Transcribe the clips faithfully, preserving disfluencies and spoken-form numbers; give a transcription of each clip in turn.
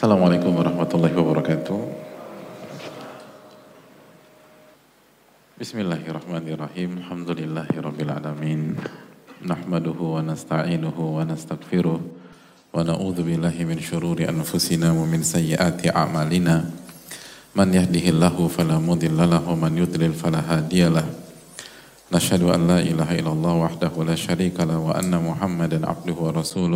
Assalamualaikum warahmatullahi wabarakatuh. Bismillahirrahmanirrahim. Alhamdulillahirabbil alamin. Nahmaduhu wa nasta'inuhu wa nastaghfiruh wa na'udzu billahi min syururi anfusina wa min sayyiati a'malina. Man yahdihillahu fala mudilla lahu wa man yudlil fala hadiyalah. Nashhadu an la ilaha illallah wahdahu la syarika lahu wa anna Muhammadan abduhu wa rasuluh.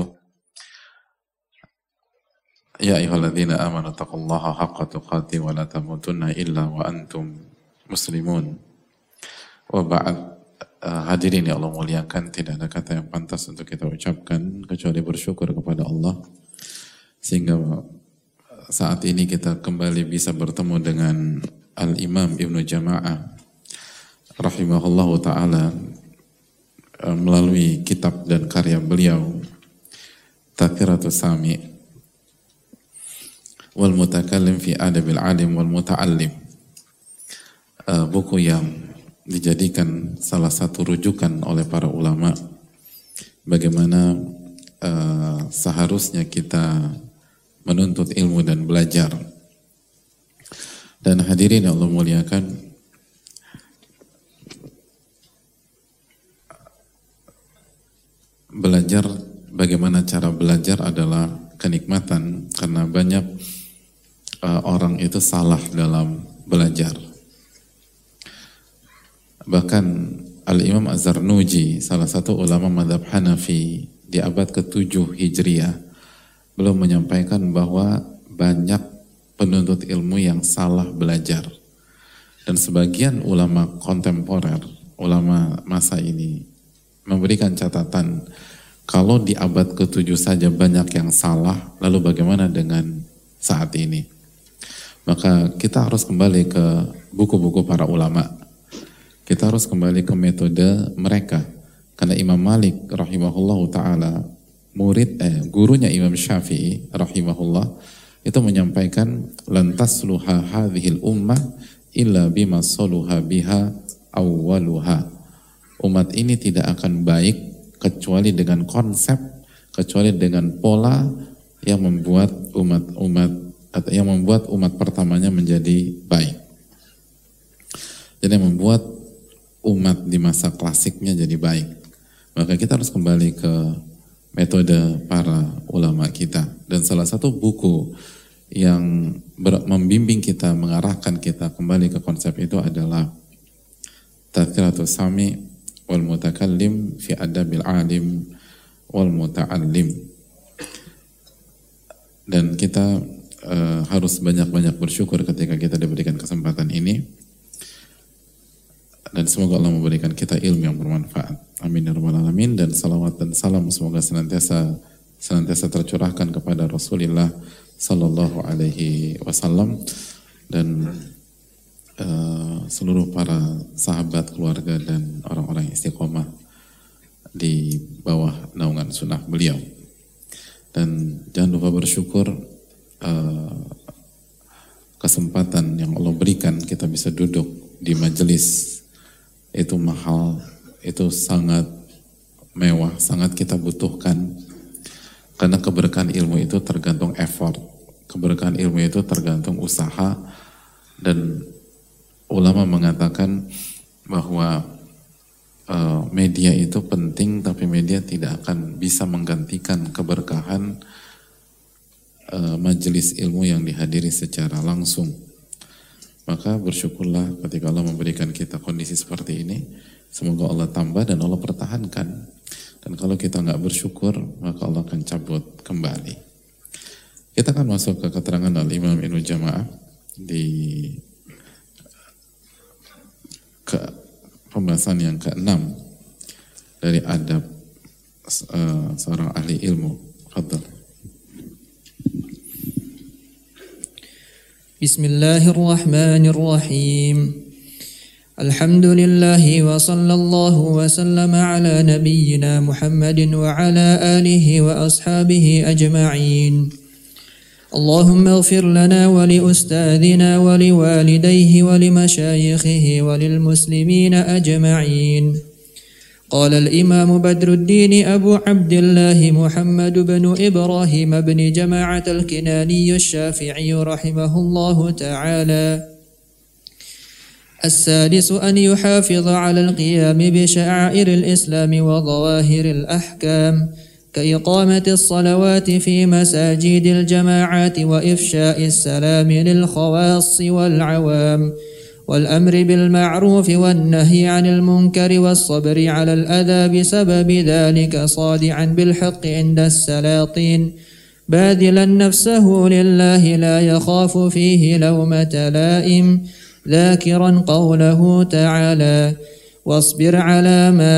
Ya ayyuhalladzina amanu taqullaha haqqa tuqatih wa la tamutunna illa wa antum muslimun. Wa ba'd, uh, hadirin yang Allah muliakan, tidak ada kata yang pantas untuk kita ucapkan kecuali bersyukur kepada Allah sehingga saat ini kita kembali bisa bertemu dengan Al-Imam Ibnu Jama'ah rahimahullahu ta'ala uh, melalui kitab dan karya beliau Tadhkiratus Sami' wal mutakallim fi adabil alim wal muta'allim, uh, buku yang dijadikan salah satu rujukan oleh para ulama bagaimana uh, seharusnya kita menuntut ilmu dan belajar. Dan hadirin yang Allah muliakan, belajar, bagaimana cara belajar adalah kenikmatan, karena banyak Uh, orang itu salah dalam belajar. Bahkan Al-Imam Az-Zarnuji, salah satu ulama madhab Hanafi di abad ketujuh Hijriah, belum menyampaikan bahwa banyak penuntut ilmu yang salah belajar. Dan sebagian ulama kontemporer, ulama masa ini, memberikan catatan, kalau di abad ketujuh saja banyak yang salah, lalu bagaimana dengan saat ini? Maka kita harus kembali ke buku-buku para ulama. Kita harus kembali ke metode mereka. Karena Imam Malik rahimahullah ta'ala, murid, eh, gurunya Imam Syafi'i rahimahullah, itu menyampaikan, lantas luha hadhil ummah illa bima soluha biha awwaluha. Umat ini tidak akan baik kecuali dengan konsep, kecuali dengan pola yang membuat umat-umat atau yang membuat umat pertamanya menjadi baik. Jadi yang membuat umat di masa klasiknya jadi baik. Maka kita harus kembali ke metode para ulama kita. Dan salah satu buku yang ber- membimbing kita, mengarahkan kita kembali ke konsep itu adalah Tadhkiratus Sami' wal Mutakallim fi Adabil Alim wal Muta'allim. Dan kita Uh, harus banyak-banyak bersyukur ketika kita diberikan kesempatan ini, dan semoga Allah memberikan kita ilmu yang bermanfaat. Amin ya rabbal alamin. Dan salawat dan salam semoga senantiasa senantiasa tercurahkan kepada Rasulullah sallallahu alaihi wasallam dan uh, seluruh para sahabat, keluarga dan orang-orang istiqomah di bawah naungan sunnah beliau. Dan jangan lupa bersyukur Uh, kesempatan yang Allah berikan kita bisa duduk di majelis itu mahal, itu sangat mewah, sangat kita butuhkan, karena keberkahan ilmu itu tergantung effort, keberkahan ilmu itu tergantung usaha. Dan ulama mengatakan bahwa uh, media itu penting, tapi media tidak akan bisa menggantikan keberkahan Uh, majelis ilmu yang dihadiri secara langsung. Maka bersyukurlah ketika Allah memberikan kita kondisi seperti ini. Semoga Allah tambah dan Allah pertahankan. Dan kalau kita nggak bersyukur, maka Allah akan cabut kembali. Kita akan masuk ke keterangan Al-Imam Ibnu Jama'ah di ke pembahasan yang keenam dari adab uh, seorang ahli ilmu. Fadhal. Bismillahirrahmanirrahim. Alhamdulillah wa sallallahu wa sallam ala nabiyyina Muhammadin wa ala alihi wa ashabihi ajma'in. Allahumma ighfir lana wa li ustadina wa li walidayhi wa li masyayikhihi wa lil muslimina ajma'in. قال الإمام بدر الدين أبو عبد الله محمد بن إبراهيم بن جماعة الكناني الشافعي رحمه الله تعالى: السادس أن يحافظ على القيام بشعائر الإسلام وظواهر الأحكام كإقامة الصلوات في مساجد الجماعات وإفشاء السلام للخواص والعوام والأمر بالمعروف والنهي عن المنكر والصبر على الأذى بسبب ذلك صادعا بالحق عند السلاطين باذلا نفسه لله لا يخاف فيه لومة لائم ذاكرا قوله تعالى: واصبر على ما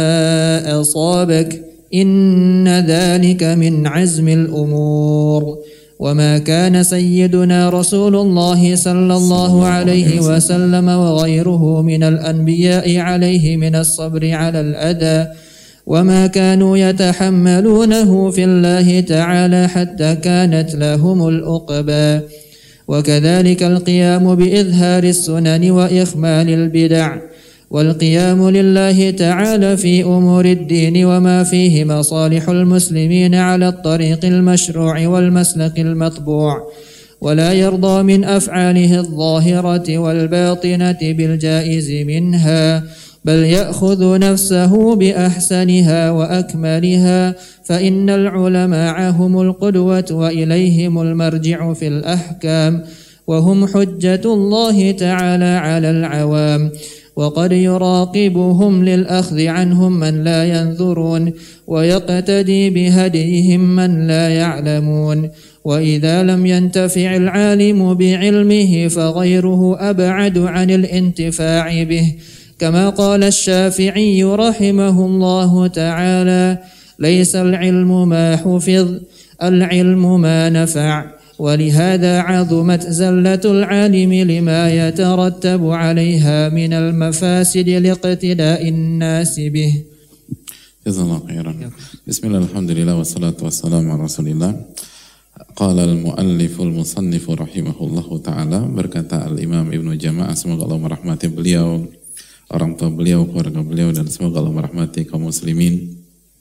أصابك إن ذلك من عزم الأمور. وما كان سيدنا رسول الله صلى الله عليه وسلم وغيره من الأنبياء عليه من الصبر على الأذى وما كانوا يتحملونه في الله تعالى حتى كانت لهم العقبى. وكذلك القيام بإظهار السنن وإخمال البدع والقيام لله تعالى في أمور الدين وما فيه مصالح المسلمين على الطريق المشروع والمسلك المطبوع ولا يرضى من أفعاله الظاهرة والباطنة بالجائز منها بل يأخذ نفسه بأحسنها وأكملها فإن العلماء هم القدوة وإليهم المرجع في الأحكام وهم حجة الله تعالى على العوام وقد يراقبهم للأخذ عنهم من لا ينظرون ويقتدي بهديهم من لا يعلمون وإذا لم ينتفع العالم بعلمه فغيره أبعد عن الانتفاع به كما قال الشافعي رحمه الله تعالى: ليس العلم ما حفظ العلم ما نفع. ولهذا عظمت زلة العالم لما يترتب عليها من المفاسد لاقتداء الناس به. Jazakallahu khairan. Bismillah, alhamdulillah, wassalatu wassalamu ala rasulillah. Qala al-mualliful musannifu rahimahullahu ta'ala, berkata al-imam Ibnu Jama'ah, semoga Allah merahmati beliau, orang tua beliau, keluarga beliau, dan semoga Allah merahmati kaum muslimin.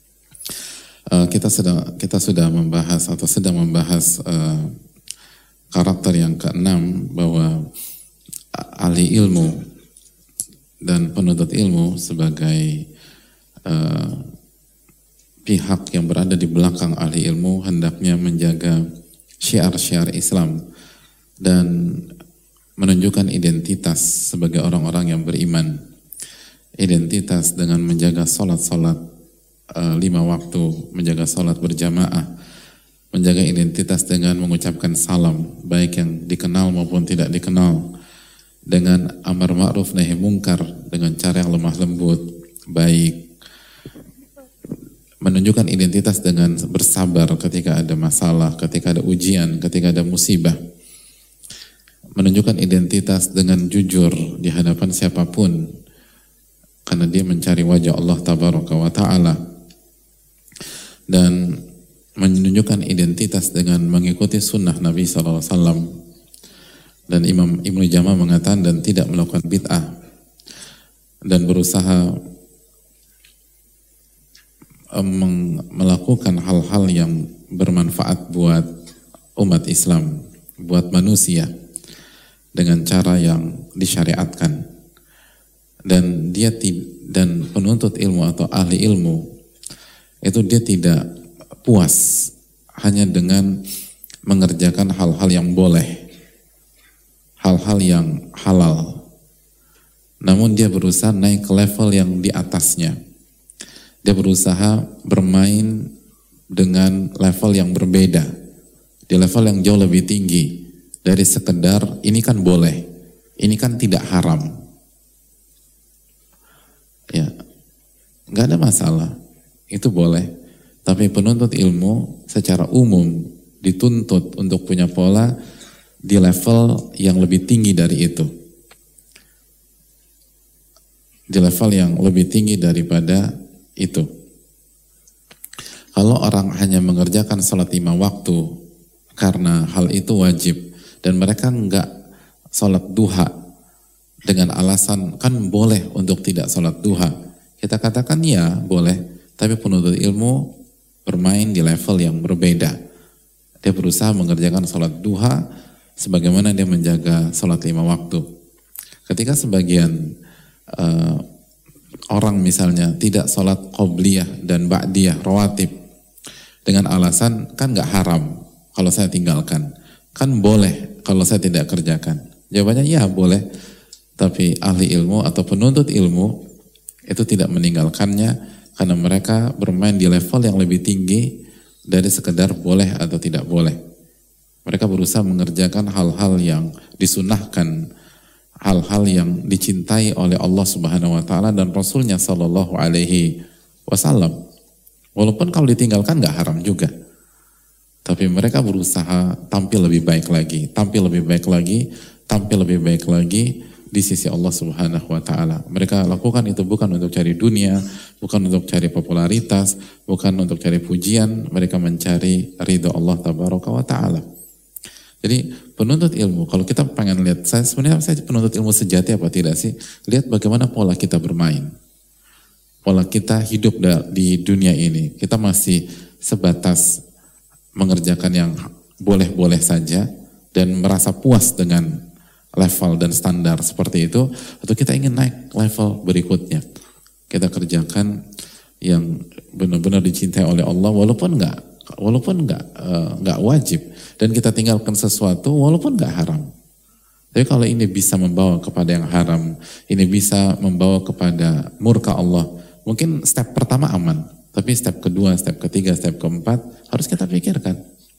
Uh, kita sudah kita sudah membahas atau sedang membahas uh, karakter yang keenam, bahwa ahli ilmu dan penuntut ilmu sebagai uh, pihak yang berada di belakang ahli ilmu hendaknya menjaga syiar-syiar Islam dan menunjukkan identitas sebagai orang-orang yang beriman. Identitas dengan menjaga salat-salat Uh, lima waktu, menjaga salat berjamaah, menjaga identitas dengan mengucapkan salam, baik yang dikenal maupun tidak dikenal, dengan amar ma'ruf nahi mungkar dengan cara yang lemah lembut, baik, menunjukkan identitas dengan bersabar ketika ada masalah, ketika ada ujian, ketika ada musibah, menunjukkan identitas dengan jujur di hadapan siapapun karena dia mencari wajah Allah tabaraka wa ta'ala, dan menunjukkan identitas dengan mengikuti sunnah Nabi shallallahu alaihi wasallam. Dan Imam Ibnu Jama'ah mengatakan, dan tidak melakukan bid'ah, dan berusaha um, melakukan hal-hal yang bermanfaat buat umat Islam, buat manusia, dengan cara yang disyariatkan. Dan dia dan penuntut ilmu atau ahli ilmu itu dia tidak puas hanya dengan mengerjakan hal-hal yang boleh, hal-hal yang halal, namun dia berusaha naik ke level yang di atasnya. Dia berusaha bermain dengan level yang berbeda, di level yang jauh lebih tinggi dari sekedar ini kan boleh, ini kan tidak haram. Ya, nggak ada masalah, itu boleh. Tapi penuntut ilmu secara umum dituntut untuk punya pola di level yang lebih tinggi dari itu, di level yang lebih tinggi daripada itu. Kalau orang hanya mengerjakan sholat lima waktu karena hal itu wajib, dan mereka enggak sholat duha dengan alasan kan boleh untuk tidak sholat duha, Kita katakan ya boleh, tapi penuntut ilmu bermain di level yang berbeda. Dia berusaha mengerjakan sholat duha sebagaimana dia menjaga sholat lima waktu. Ketika sebagian uh, orang misalnya tidak sholat qobliyah dan ba'diyah rawatib dengan alasan kan gak haram kalau saya tinggalkan, kan boleh kalau saya tidak kerjakan. Jawabannya ya boleh, tapi ahli ilmu atau penuntut ilmu itu tidak meninggalkannya karena mereka bermain di level yang lebih tinggi dari sekedar boleh atau tidak boleh. Mereka berusaha mengerjakan hal-hal yang disunahkan, hal-hal yang dicintai oleh Allah Subhanahu wa taala dan Rasulnya sallallahu alaihi wasallam. Walaupun kalau ditinggalkan gak haram juga. Tapi mereka berusaha tampil lebih baik lagi, tampil lebih baik lagi, tampil lebih baik lagi di sisi Allah Subhanahu wa taala. Mereka lakukan itu bukan untuk cari dunia, bukan untuk cari popularitas, bukan untuk cari pujian, mereka mencari ridha Allah tabaraka wa taala. Jadi penuntut ilmu, kalau kita pengen lihat, saya sebenarnya saya penuntut ilmu sejati apa tidak sih? Lihat bagaimana pola kita bermain. Pola kita hidup di dunia ini. Kita masih sebatas mengerjakan yang boleh-boleh saja dan merasa puas dengan level dan standar seperti itu, atau kita ingin naik level berikutnya. Kita kerjakan yang benar-benar dicintai oleh Allah walaupun enggak walaupun enggak uh, enggak wajib, dan kita tinggalkan sesuatu walaupun enggak haram. Tapi kalau ini bisa membawa kepada yang haram, ini bisa membawa kepada murka Allah, mungkin step pertama aman, tapi step kedua, step ketiga, step keempat harus kita pikirkan.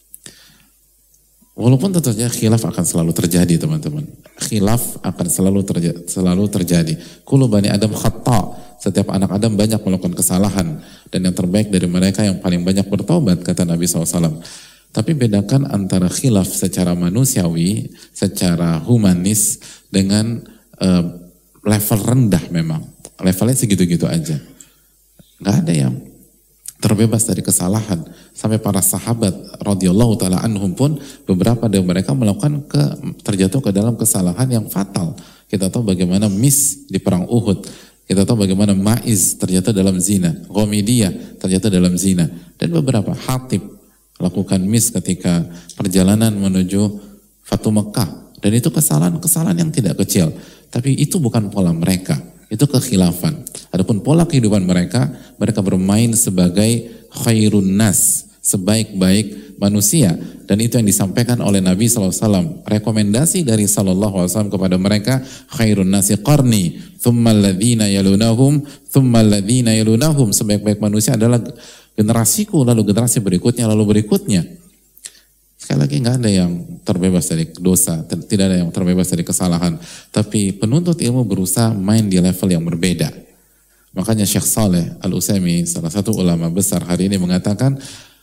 Walaupun tentunya khilaf akan selalu terjadi teman-teman. Khilaf akan selalu terjadi, selalu terjadi. Kullu bani Adam khata. Setiap anak Adam banyak melakukan kesalahan. Dan yang terbaik dari mereka yang paling banyak bertobat, kata Nabi shallallahu alaihi wasallam. Tapi bedakan antara khilaf secara manusiawi, secara humanis, dengan uh, level rendah memang. Levelnya segitu-gitu aja. Gak ada yang terbebas dari kesalahan. Sampai para sahabat radhiyallahu taala anhum pun beberapa dari mereka melakukan ke, terjatuh ke dalam kesalahan yang fatal. Kita tahu bagaimana Mis di perang Uhud, kita tahu bagaimana Ma'iz terjatuh dalam zina, Ghamidiyah terjatuh dalam zina, dan beberapa Hatib lakukan Mis ketika perjalanan menuju Fatu Mekah, dan itu kesalahan-kesalahan yang tidak kecil. Tapi itu bukan pola mereka, itu kekhilafan. Adapun pola kehidupan mereka, mereka bermain sebagai khairun nas, sebaik-baik manusia. Dan itu yang disampaikan oleh Nabi shallallahu alaihi wasallam. Rekomendasi dari sallallahu alaihi wasallam kepada mereka, khairun nasi qarni, thumma alladhina yalunahum, thumma alladhina yalunahum. Sebaik-baik manusia adalah generasiku, lalu generasi berikutnya, lalu berikutnya. Sekali lagi nggak ada yang terbebas dari dosa, tidak ada yang terbebas dari kesalahan. Tapi penuntut ilmu berusaha main di level yang berbeda. Makanya Syekh Saleh Al-Utsaimin, salah satu ulama besar hari ini mengatakan,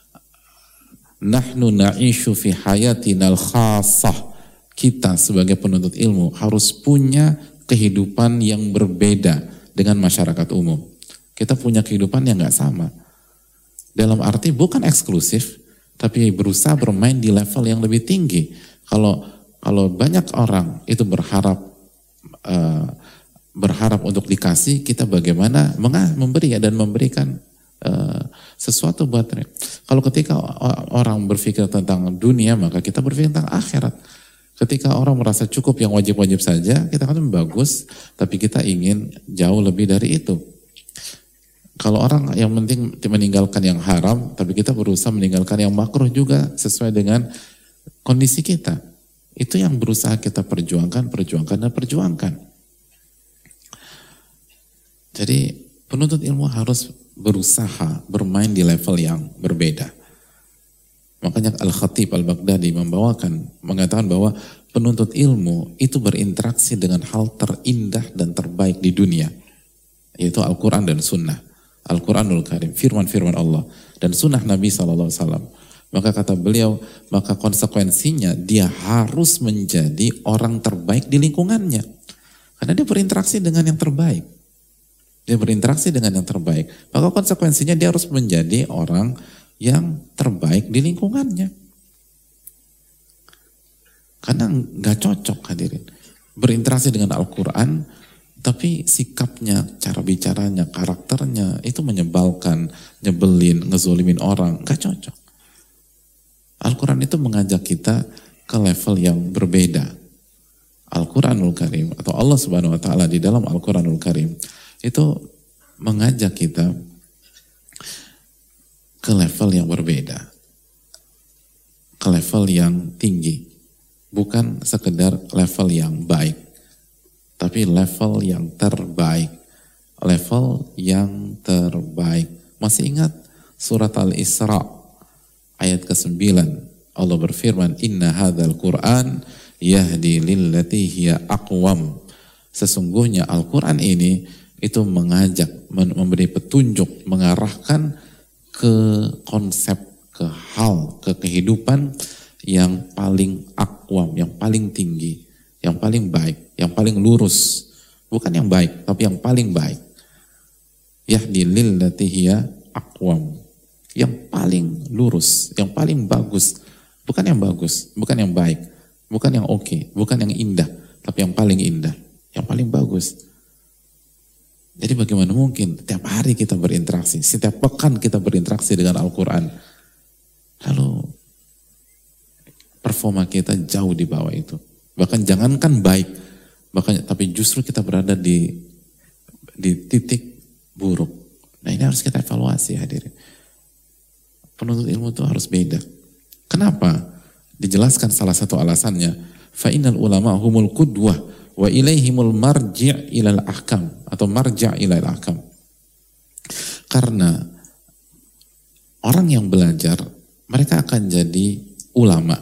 nahnu na'ishu fi hayatinal khassah. Kita sebagai penuntut ilmu harus punya kehidupan yang berbeda dengan masyarakat umum. Kita punya kehidupan yang nggak sama. Dalam arti bukan eksklusif, tapi berusaha bermain di level yang lebih tinggi. Kalau kalau banyak orang itu berharap uh, berharap untuk dikasih, kita bagaimana memberi dan memberikan uh, sesuatu buat mereka. Kalau ketika orang berpikir tentang dunia, maka kita berpikir tentang akhirat. Ketika orang merasa cukup yang wajib-wajib saja, kita kan bagus, tapi kita ingin jauh lebih dari itu. Kalau orang yang penting meninggalkan yang haram, tapi kita berusaha meninggalkan yang makruh juga sesuai dengan kondisi kita. Itu yang berusaha kita perjuangkan, perjuangkan, dan perjuangkan. Jadi penuntut ilmu harus berusaha bermain di level yang berbeda. Makanya Al-Khatib Al-Baghdadi membawakan, mengatakan bahwa penuntut ilmu itu berinteraksi dengan hal terindah dan terbaik di dunia, yaitu Al-Quran dan Sunnah. Al-Quranul Karim, firman-firman Allah dan sunnah Nabi shallallahu alaihi wasallam. Maka kata beliau, maka konsekuensinya dia harus menjadi orang terbaik di lingkungannya. Karena dia berinteraksi dengan yang terbaik. Dia berinteraksi dengan yang terbaik. Maka konsekuensinya dia harus menjadi orang yang terbaik di lingkungannya. Karena gak cocok hadirin. Berinteraksi dengan Al-Quran Tapi sikapnya, cara bicaranya, karakternya itu menyebalkan, nyebelin, ngezolimin orang, gak cocok. Al-Quran itu mengajak kita ke level yang berbeda. Al-Quranul Karim atau Allah Subhanahu Wa Taala di dalam Al-Quranul Karim itu mengajak kita ke level yang berbeda, ke level yang tinggi, bukan sekedar level yang baik, tapi level yang terbaik, level yang terbaik. Masih ingat surat Al-Isra ayat kesembilan, Allah berfirman, Inna hadzal Qur'an yahdi lillati hiya aqwam. Sesungguhnya Al-Quran ini itu mengajak, memberi petunjuk, mengarahkan ke konsep, ke hal, ke kehidupan yang paling akwam, yang paling tinggi, yang paling baik, yang paling lurus. Bukan yang baik, tapi yang paling baik. Yahdi lillati hiya aqwam. Yang paling lurus, yang paling bagus. Bukan yang bagus, bukan yang baik, bukan yang oke, okay, bukan yang indah, tapi yang paling indah, yang paling bagus. Jadi bagaimana mungkin setiap hari kita berinteraksi, setiap pekan kita berinteraksi dengan Al-Quran, lalu performa kita jauh di bawah itu. Bahkan jangankan baik, bahkan tapi justru kita berada di di titik buruk. Nah ini harus kita evaluasi, hadirin. Penuntut ilmu itu harus beda. Kenapa? Dijelaskan salah satu alasannya, fa innal ulama humul qudwah wa ilaihimul marji' ilal ahkam atau marja' ilal ahkam. Karena orang yang belajar, mereka akan jadi ulama.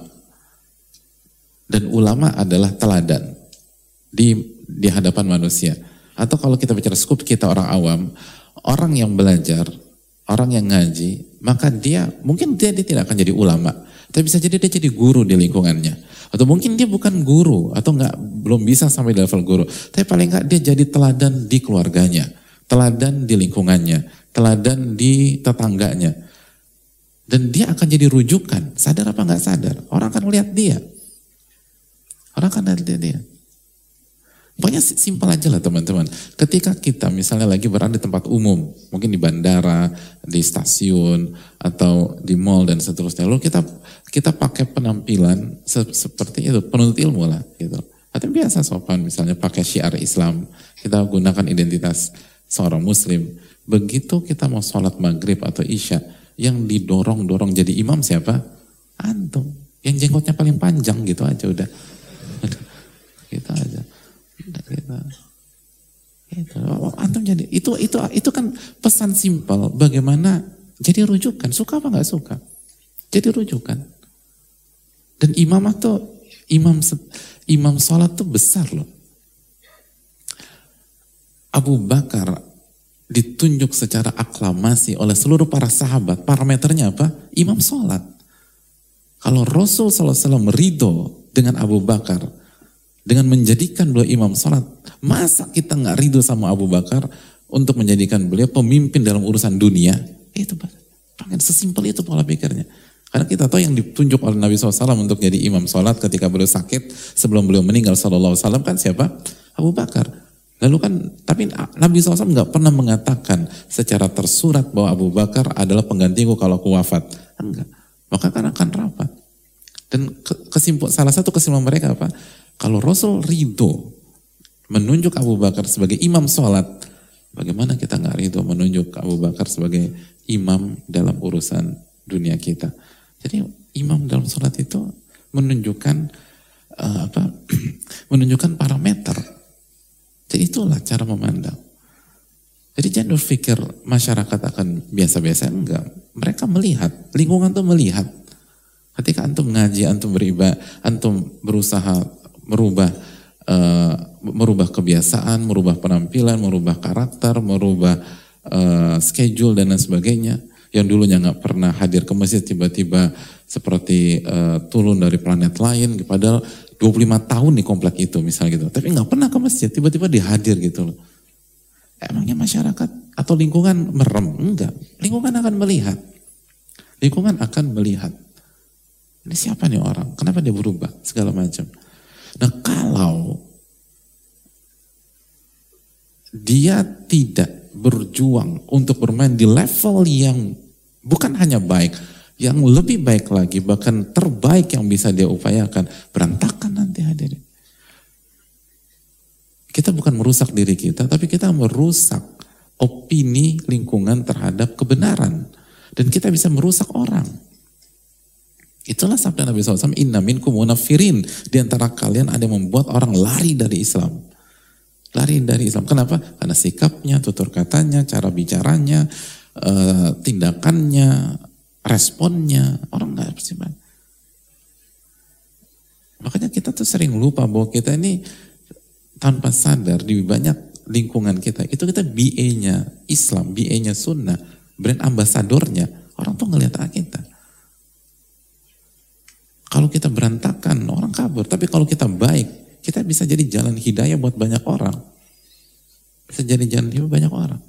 Dan ulama adalah teladan di di hadapan manusia. Atau kalau kita bicara skup kita orang awam, orang yang belajar, orang yang ngaji, maka dia mungkin dia, dia tidak akan jadi ulama, tapi bisa jadi dia jadi guru di lingkungannya. Atau mungkin dia bukan guru atau nggak belum bisa sampai di level guru, tapi paling nggak dia jadi teladan di keluarganya, teladan di lingkungannya, teladan di tetangganya, dan dia akan jadi rujukan. Sadar apa nggak sadar, orang akan melihat dia, orang akan melihat dia. Pokoknya simpel aja lah teman-teman. Ketika kita misalnya lagi berada di tempat umum, mungkin di bandara, di stasiun, atau di mall dan seterusnya, lalu kita kita pakai penampilan se seperti itu, penuntut ilmu lah gitu. Atau biasa sopan, misalnya pakai syiar Islam, kita gunakan identitas seorang muslim. Begitu kita mau sholat maghrib atau isya, yang didorong-dorong jadi imam siapa? Antum. Yang jenggotnya paling panjang gitu aja udah. Gitu aja. Gitu. Gitu. Antum jadi itu itu itu kan pesan simpel bagaimana jadi rujukan, suka apa nggak suka, jadi rujukan. Dan imam tuh imam imam sholat tuh besar loh. Abu Bakar ditunjuk secara aklamasi oleh seluruh para sahabat. Parameternya apa? Imam sholat. Kalau Rasul Sallallahu Alaihi Wasallam ridho dengan Abu Bakar, dengan menjadikan beliau imam sholat, masa kita nggak ridho sama Abu Bakar untuk menjadikan beliau pemimpin dalam urusan dunia? Itu bahkan sesimpel itu pola pikirnya. Karena kita tahu yang ditunjuk oleh Nabi shallallahu alaihi wasallam untuk jadi imam sholat ketika beliau sakit sebelum beliau meninggal shallallahu alaihi wasallam kan siapa? Abu Bakar. Lalu kan, tapi Nabi shallallahu alaihi wasallam nggak pernah mengatakan secara tersurat bahwa Abu Bakar adalah penggantiku kalau aku wafat. Enggak. Maka kan akan rapat. Dan kesimpul, salah satu kesimpulan mereka apa? Kalau Rasul ridho menunjuk Abu Bakar sebagai imam sholat, bagaimana kita nggak ridho menunjuk Abu Bakar sebagai imam dalam urusan dunia kita? Jadi imam dalam sholat itu menunjukkan uh, apa? menunjukkan parameter. Jadi itulah cara memandang. Jadi jangan berpikir masyarakat akan biasa-biasa, enggak. Mereka melihat, lingkungan tuh melihat. Ketika antum ngaji, antum beribadah, antum berusaha merubah uh, merubah kebiasaan, merubah penampilan, merubah karakter, merubah uh, schedule dan lain sebagainya. Yang dulunya nggak pernah hadir ke masjid tiba-tiba seperti uh, turun dari planet lain, padahal dua puluh lima tahun di komplek itu misalnya gitu. Tapi nggak pernah ke masjid, tiba-tiba dihadir gitu loh. Emangnya masyarakat atau lingkungan merem? Enggak. Lingkungan akan melihat. Lingkungan akan melihat. Ini siapa nih orang? Kenapa dia berubah? Segala macam. Nah kalau dia tidak berjuang untuk bermain di level yang bukan hanya baik, yang lebih baik lagi, bahkan terbaik yang bisa dia upayakan, berantakan nanti hadirin. Kita bukan merusak diri kita, tapi kita merusak opini lingkungan terhadap kebenaran. Dan kita bisa merusak orang. Itulah sabda Nabi shallallahu alaihi wasallam, inna minkum munafirin. Di antara kalian ada yang membuat orang lari dari Islam. Lari dari Islam. Kenapa? Karena sikapnya, tutur katanya, cara bicaranya, uh, tindakannya, responnya. Orang gak bersifat. Makanya kita tuh sering lupa bahwa kita ini tanpa sadar di banyak lingkungan kita. Itu kita B A-nya Islam, B A-nya Sunnah, brand ambasadornya. Orang tuh ngelihat kita. Kalau kita berantakan, orang kabur. Tapi kalau kita baik, kita bisa jadi jalan hidayah buat banyak orang. Bisa jadi jalan hidayah banyak orang.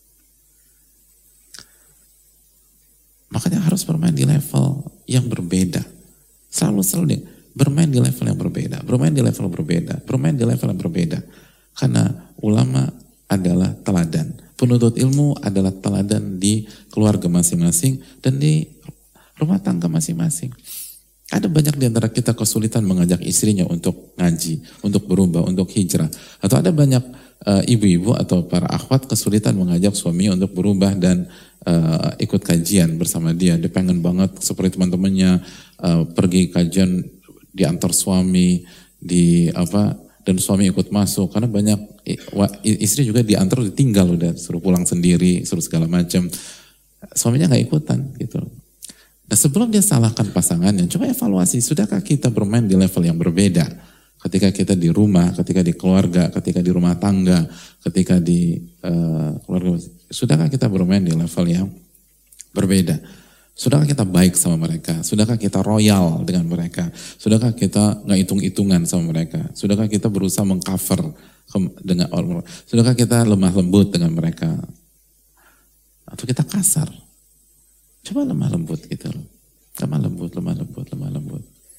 Makanya harus bermain di level yang berbeda. Selalu-selalu bermain di level yang berbeda. Bermain di level berbeda. Bermain di level yang berbeda. Karena ulama adalah teladan. Penuntut ilmu adalah teladan di keluarga masing-masing dan di rumah tangga masing-masing. Ada banyak di antara kita kesulitan mengajak istrinya untuk ngaji, untuk berubah, untuk hijrah. Atau ada banyak uh, ibu-ibu atau para akhwat kesulitan mengajak suaminya untuk berubah dan uh, ikut kajian bersama dia. Dia pengen banget seperti teman-temannya uh, pergi kajian diantar suami, di apa dan suami ikut masuk. Karena banyak istri juga diantar ditinggal udah suruh pulang sendiri, suruh segala macam. Suaminya nggak ikutan gitu. Nah sebelum dia salahkan pasangannya, coba evaluasi, sudahkah kita bermain di level yang berbeda? Ketika kita di rumah, ketika di keluarga, ketika di rumah tangga, ketika di uh, keluarga, sudahkah kita bermain di level yang berbeda? Sudahkah kita baik sama mereka? Sudahkah kita royal dengan mereka? Sudahkah kita nggak hitung-hitungan sama mereka? Sudahkah kita berusaha mengcover dengan orang? Sudahkah kita lemah lembut dengan mereka? Atau kita kasar? Coba lemah lembut gitu loh. Lemah lembut, lemah lembut, lemah lembut.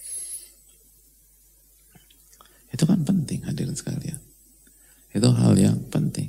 Itu kan penting hadirin sekalian. Itu hal yang penting.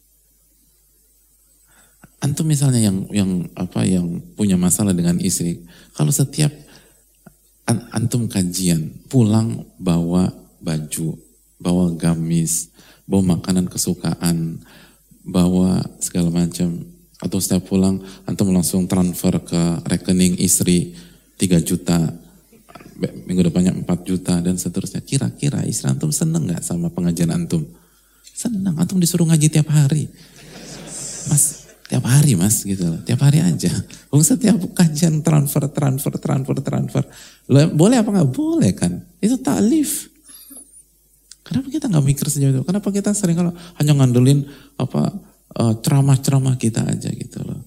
Antum misalnya yang yang apa yang punya masalah dengan istri, kalau setiap an, antum kajian pulang bawa baju, bawa gamis, bawa makanan kesukaan, bawa segala macam. Atau setiap pulang, antum langsung transfer ke rekening istri tiga juta, minggu depannya empat juta, dan seterusnya. Kira-kira istri antum seneng gak sama pengajian antum? Seneng, antum disuruh ngaji tiap hari. Mas, tiap hari mas, gitu loh. Tiap hari aja. Setiap kajian transfer, transfer, transfer, transfer. Boleh apa gak? Boleh kan? Itu taklif. Kenapa kita gak mikir sejauh itu? Kenapa kita sering kalau hanya ngandelin apa... Uh, ceramah-ceramah kita aja gitu loh.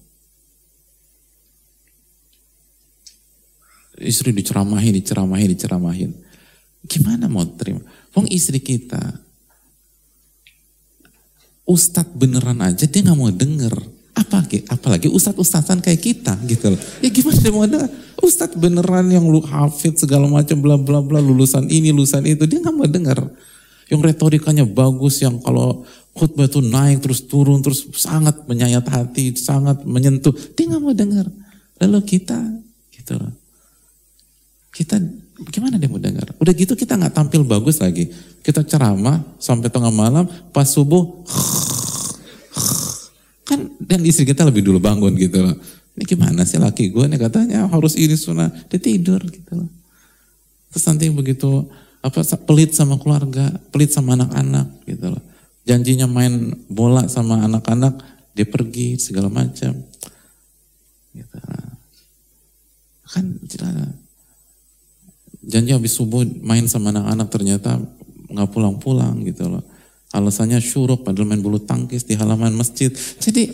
Istri diceramahin, diceramahin, diceramahin. Gimana mau terima? Wong istri kita, ustadz beneran aja dia nggak mau denger. Apa, apalagi ustadz-ustadzan kayak kita gitu loh. Ya gimana dia mau denger? Ustadz beneran yang lu hafid segala macam bla bla bla, lulusan ini, lulusan itu, dia nggak mau denger. Yang retorikanya bagus, yang kalau khutbah itu naik terus turun terus sangat menyayat hati, sangat menyentuh, dia nggak mau dengar. Lalu kita, gitu loh. Kita gimana dia mau dengar? Udah gitu kita nggak tampil bagus lagi. Kita ceramah sampai tengah malam, pas subuh, kan dan istri kita lebih dulu bangun gitu loh. Ini gimana sih laki gue nih katanya harus ini sunnah, dia tidur gitu loh. Terus nanti begitu apa pelit sama keluarga, pelit sama anak-anak gitu loh. Janjinya main bola sama anak-anak, dia pergi segala macam. Gitu. Kan janji habis subuh main sama anak-anak ternyata nggak pulang-pulang gitu loh. Alasannya syuruk padahal main bulu tangkis di halaman masjid. Jadi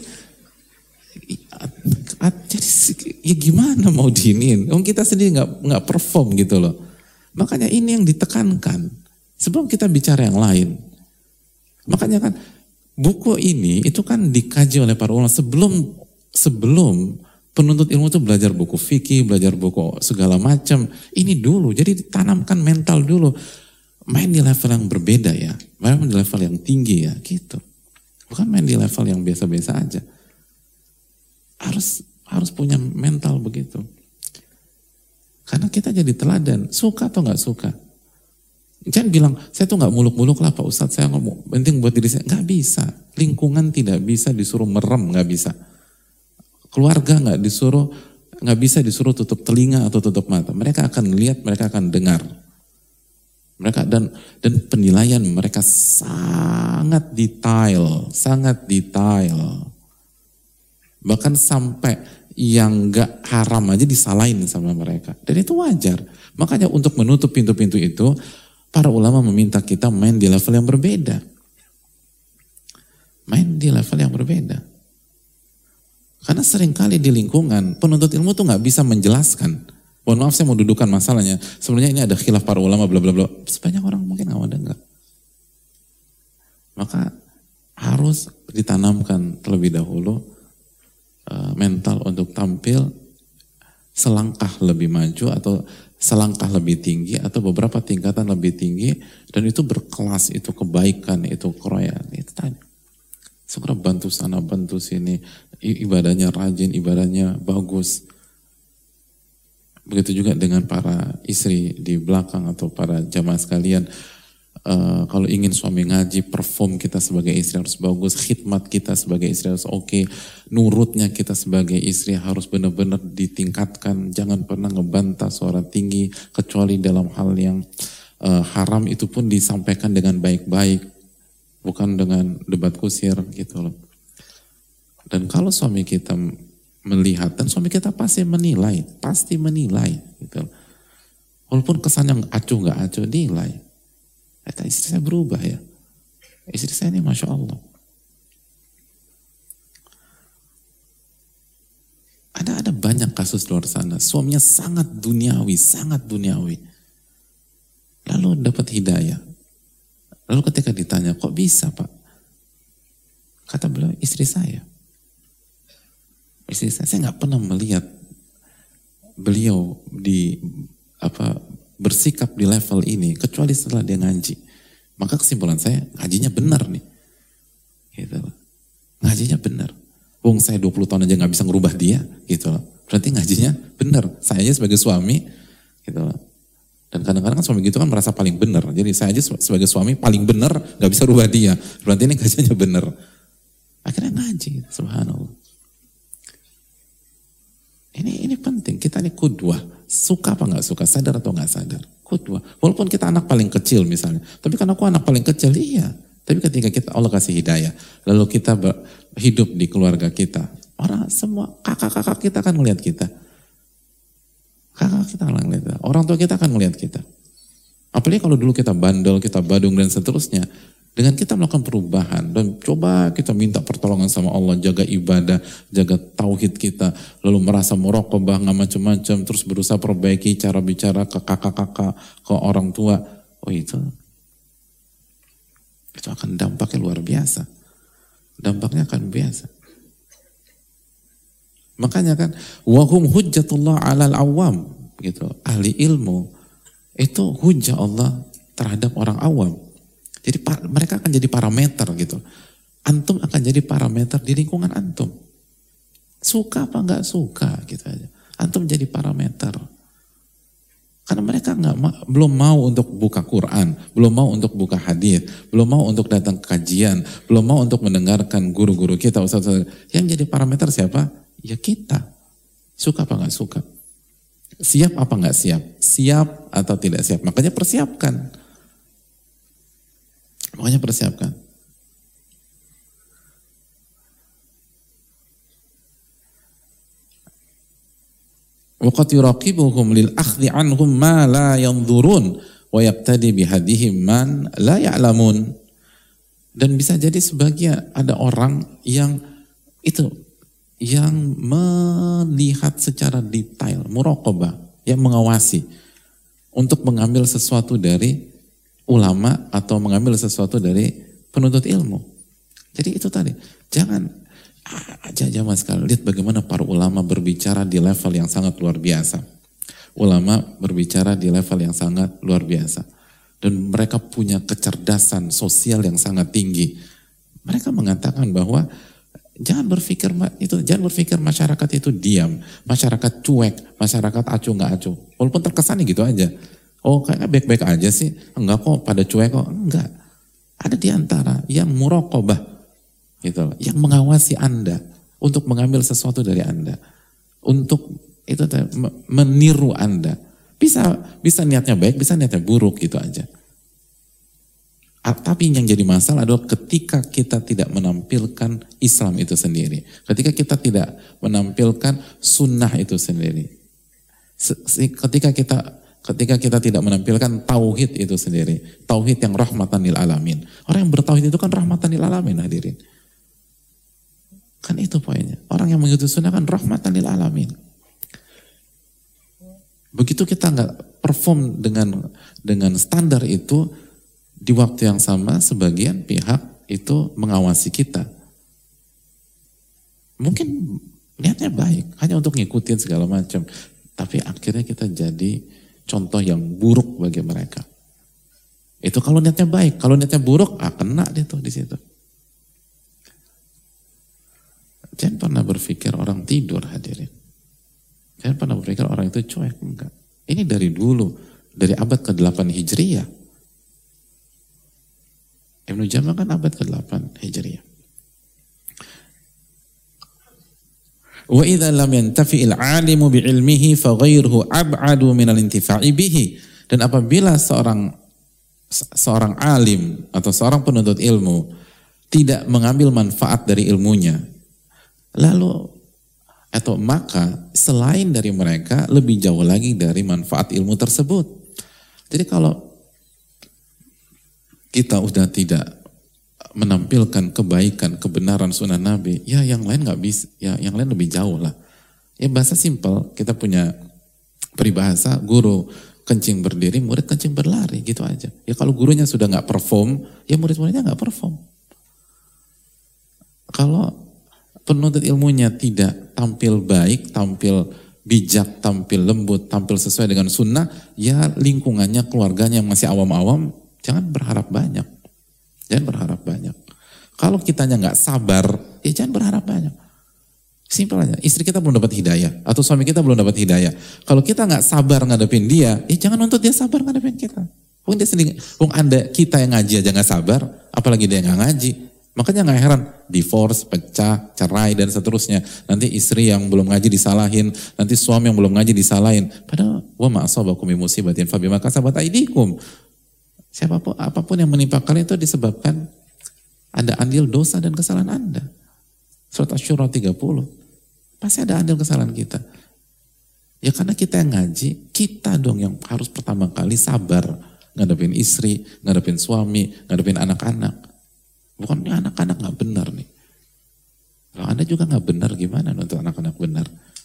jadi ya gimana mau diinin? Om kita sendiri nggak nggak perform gitu loh. Makanya ini yang ditekankan. Sebelum kita bicara yang lain. Makanya kan buku ini itu kan dikaji oleh para ulama sebelum sebelum penuntut ilmu itu belajar buku fikih, belajar buku segala macam. Ini dulu, jadi ditanamkan mental dulu. Main di level yang berbeda ya, main di level yang tinggi ya, gitu. Bukan main di level yang biasa-biasa aja. Harus harus punya mental begitu. Karena kita jadi teladan, suka atau nggak suka. Jangan bilang, saya tuh nggak muluk-muluk lah Pak Ustadz, saya ngomong, penting buat diri saya. Nggak bisa, lingkungan tidak bisa disuruh merem, nggak bisa. Keluarga nggak disuruh, nggak bisa disuruh tutup telinga atau tutup mata. Mereka akan lihat, mereka akan dengar. Mereka dan dan penilaian mereka sangat detail, sangat detail. Bahkan sampai yang nggak haram aja disalahin sama mereka. Dan itu wajar. Makanya untuk menutup pintu-pintu itu, para ulama meminta kita main di level yang berbeda. Main di level yang berbeda. Karena seringkali di lingkungan, penuntut ilmu tuh nggak bisa menjelaskan. Mohon maaf saya mau dudukan masalahnya. Sebenarnya ini ada khilaf para ulama bla bla bla. Sebanyak orang mungkin nggak mau dengar. Maka harus ditanamkan terlebih dahulu uh, mental untuk tampil selangkah lebih maju atau selangkah lebih tinggi atau beberapa tingkatan lebih tinggi, dan itu berkelas, itu kebaikan, itu keroyaan, itu tadi. Segera bantu sana, bantu sini, ibadahnya rajin, ibadahnya bagus. Begitu juga dengan para istri di belakang atau para jamaah sekalian. Uh, kalau ingin suami ngaji, perform kita sebagai istri harus bagus, khidmat kita sebagai istri harus oke, okay, nurutnya kita sebagai istri harus benar-benar ditingkatkan, jangan pernah ngebantah suara tinggi, kecuali dalam hal yang uh, haram, itu pun disampaikan dengan baik-baik, bukan dengan debat kusir gitu loh. Dan kalau suami kita melihat, dan suami kita pasti menilai, pasti menilai gitu loh. Walaupun kesannya acuh nggak acuh, nilai. Kata istri saya berubah ya. Istri saya ini Masya Allah. Ada ada banyak kasus di luar sana. Suaminya sangat duniawi, sangat duniawi. Lalu dapat hidayah. Lalu ketika ditanya, kok bisa Pak? Kata beliau, istri saya. Istri saya, saya nggak pernah melihat beliau di apa bersikap di level ini kecuali setelah dia ngaji. Maka kesimpulan saya, ngajinya benar nih. Gitu loh. Ngajinya benar. Wong saya dua puluh tahun aja nggak bisa ngerubah dia, gitu loh. Berarti ngajinya benar. Saya aja sebagai suami, gitu loh. Dan kadang-kadang kan suami gitu kan merasa paling benar. Jadi saya aja sebagai suami paling benar, nggak bisa rubah dia. Berarti ini ngajinya benar. Akhirnya ngaji, subhanallah. Ini ini penting. Kita ini kudwah. Suka apa nggak suka, sadar atau nggak sadar, kudwah. Walaupun kita anak paling kecil misalnya, tapi kan aku anak paling kecil, iya. Tapi ketika kita Allah kasih hidayah, lalu kita hidup di keluarga kita, orang semua kakak-kakak kita akan melihat kita, kakak kita akan melihat kita, orang tua kita akan melihat kita. Apalagi kalau dulu kita bandel, kita badung dan seterusnya. Dengan kita melakukan perubahan dan coba kita minta pertolongan sama Allah, jaga ibadah, jaga tauhid kita, lalu merasa muraqabah, nggak macam-macam, terus berusaha perbaiki cara bicara ke kakak-kakak, ke orang tua. Oh itu, itu akan dampaknya luar biasa. Dampaknya akan biasa. Makanya kan, wahum hujjatullah alal awam, gitu. Ahli ilmu itu hujjah Allah terhadap orang awam. Jadi mereka akan jadi parameter gitu. Antum akan jadi parameter di lingkungan antum. Suka apa nggak suka gitu aja. Antum jadi parameter. Karena mereka nggak belum mau untuk buka Quran, belum mau untuk buka hadis, belum mau untuk datang ke kajian, belum mau untuk mendengarkan guru-guru kita, ustaz-ustaz. Yang jadi parameter siapa? Ya kita. Suka apa nggak suka? Siap apa nggak siap? Siap atau tidak siap? Makanya persiapkan. Makanya persiapkan. Waqad yuraqibuhum lil akhdhi anhum ma la yanzurun wa yaqtadi bihadihim man la ya'lamun. Dan bisa jadi sebagian ada orang yang itu yang melihat secara detail, muraqabah, yang mengawasi untuk mengambil sesuatu dari ulama atau mengambil sesuatu dari penuntut ilmu. Jadi itu tadi, jangan aja zaman sekarang lihat bagaimana para ulama berbicara di level yang sangat luar biasa. Ulama berbicara di level yang sangat luar biasa. Dan mereka punya kecerdasan sosial yang sangat tinggi. Mereka mengatakan bahwa jangan berpikir itu, jangan berpikir masyarakat itu diam, masyarakat cuek, masyarakat acuh nggak acuh. Walaupun terkesannya gitu aja. Oh kayaknya baik-baik aja sih, enggak kok pada cuek kok, enggak. Ada di antara yang muraqabah, gitu, yang mengawasi Anda untuk mengambil sesuatu dari Anda, untuk itu meniru Anda. Bisa bisa niatnya baik, bisa niatnya buruk gitu aja. Tapi yang jadi masalah adalah ketika kita tidak menampilkan Islam itu sendiri. Ketika kita tidak menampilkan sunnah itu sendiri. Ketika kita ketika kita tidak menampilkan tauhid itu sendiri. Tauhid yang rahmatan lil alamin. Orang yang bertauhid itu kan rahmatan lil alamin, hadirin. Kan itu poinnya. Orang yang mengikuti sunnah kan rahmatan lil alamin. Begitu kita nggak perform dengan dengan standar itu, di waktu yang sama sebagian pihak itu mengawasi kita. Mungkin niatnya baik, hanya untuk ngikutin segala macam. Tapi akhirnya kita jadi contoh yang buruk bagi mereka. Itu kalau niatnya baik, kalau niatnya buruk, ah kena dia tuh di situ. Jangan pernah berpikir orang tidur, hadirin. Jangan pernah berpikir orang itu cuek, enggak. Ini dari dulu, dari abad ke delapan Hijriyah. Ibnu Jamah kan abad ke delapan Hijriyah. Wa idza lam yantafi'il 'alimu bi'ilmihi fa ghairuhu ab'adu minal intifa'i bihi. Dan apabila seorang seorang alim atau seorang penuntut ilmu tidak mengambil manfaat dari ilmunya, lalu atau maka selain dari mereka lebih jauh lagi dari manfaat ilmu tersebut. Jadi kalau kita udah tidak menampilkan kebaikan, kebenaran sunnah Nabi, ya yang lain nggak bisa, ya yang lain lebih jauh lah. Ya bahasa simpel, kita punya peribahasa, guru kencing berdiri, murid kencing berlari, gitu aja. Ya kalau gurunya sudah nggak perform, ya murid-muridnya nggak perform. Kalau penuntut ilmunya tidak tampil baik, tampil bijak, tampil lembut, tampil sesuai dengan sunnah, ya lingkungannya, keluarganya yang masih awam-awam, jangan berharap banyak. Jangan berharap banyak. Kalau kitanya nggak sabar, ya jangan berharap banyak. Simpel aja, istri kita belum dapat hidayah, atau suami kita belum dapat hidayah. Kalau kita nggak sabar ngadepin dia, ya jangan nuntut dia sabar ngadepin kita. Pun dia sendiri, pun anda kita yang ngaji aja nggak sabar, apalagi dia yang nggak ngaji. Makanya nggak heran, divorce, pecah, cerai dan seterusnya. Nanti istri yang belum ngaji disalahin, nanti suami yang belum ngaji disalahin. Padahal wa ma asabakum min musibatin fa bima kasabat aydikum. Siapapun apapun yang menimpa kalian itu disebabkan ada andil dosa dan kesalahan Anda. Surat Asy-Syura tiga puluh. Pasti ada andil kesalahan kita. Ya karena kita yang ngaji, kita dong yang harus pertama kali sabar ngadepin istri, ngadepin suami, ngadepin anak-anak. Bukan ini anak-anak gak benar nih. Kalau Anda juga gak benar, gimana untuk anak-anak benar?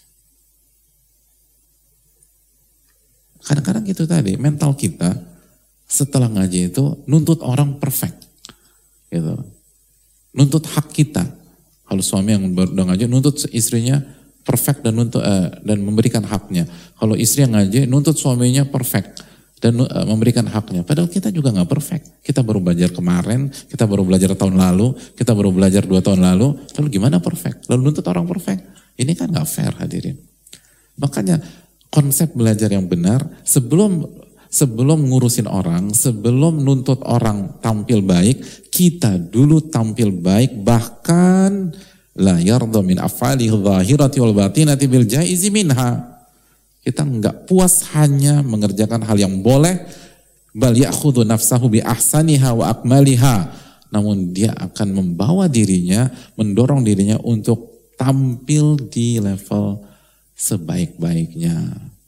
Kadang-kadang gitu tadi, mental kita setelah ngaji itu nuntut orang perfect. Gitu. Nuntut hak kita. Kalau suami yang udah ngaji, nuntut istrinya perfect dan nuntut uh, dan memberikan haknya. Kalau istri yang ngaji, nuntut suaminya perfect dan uh, memberikan haknya. Padahal kita juga nggak perfect. Kita baru belajar kemarin, kita baru belajar tahun lalu, kita baru belajar dua tahun lalu. Lalu gimana perfect? Lalu nuntut orang perfect? Ini kan nggak fair, hadirin. Makanya konsep belajar yang benar sebelum sebelum ngurusin orang, sebelum nuntut orang tampil baik, kita dulu tampil baik, bahkan la yarda min af'alihi dhahirati wal batinati bil jaizi minha. Kita enggak puas hanya mengerjakan hal yang boleh, bal ya'khudhu nafsahu bi ahsaniha wa akmaliha. Namun dia akan membawa dirinya, mendorong dirinya untuk tampil di level sebaik-baiknya.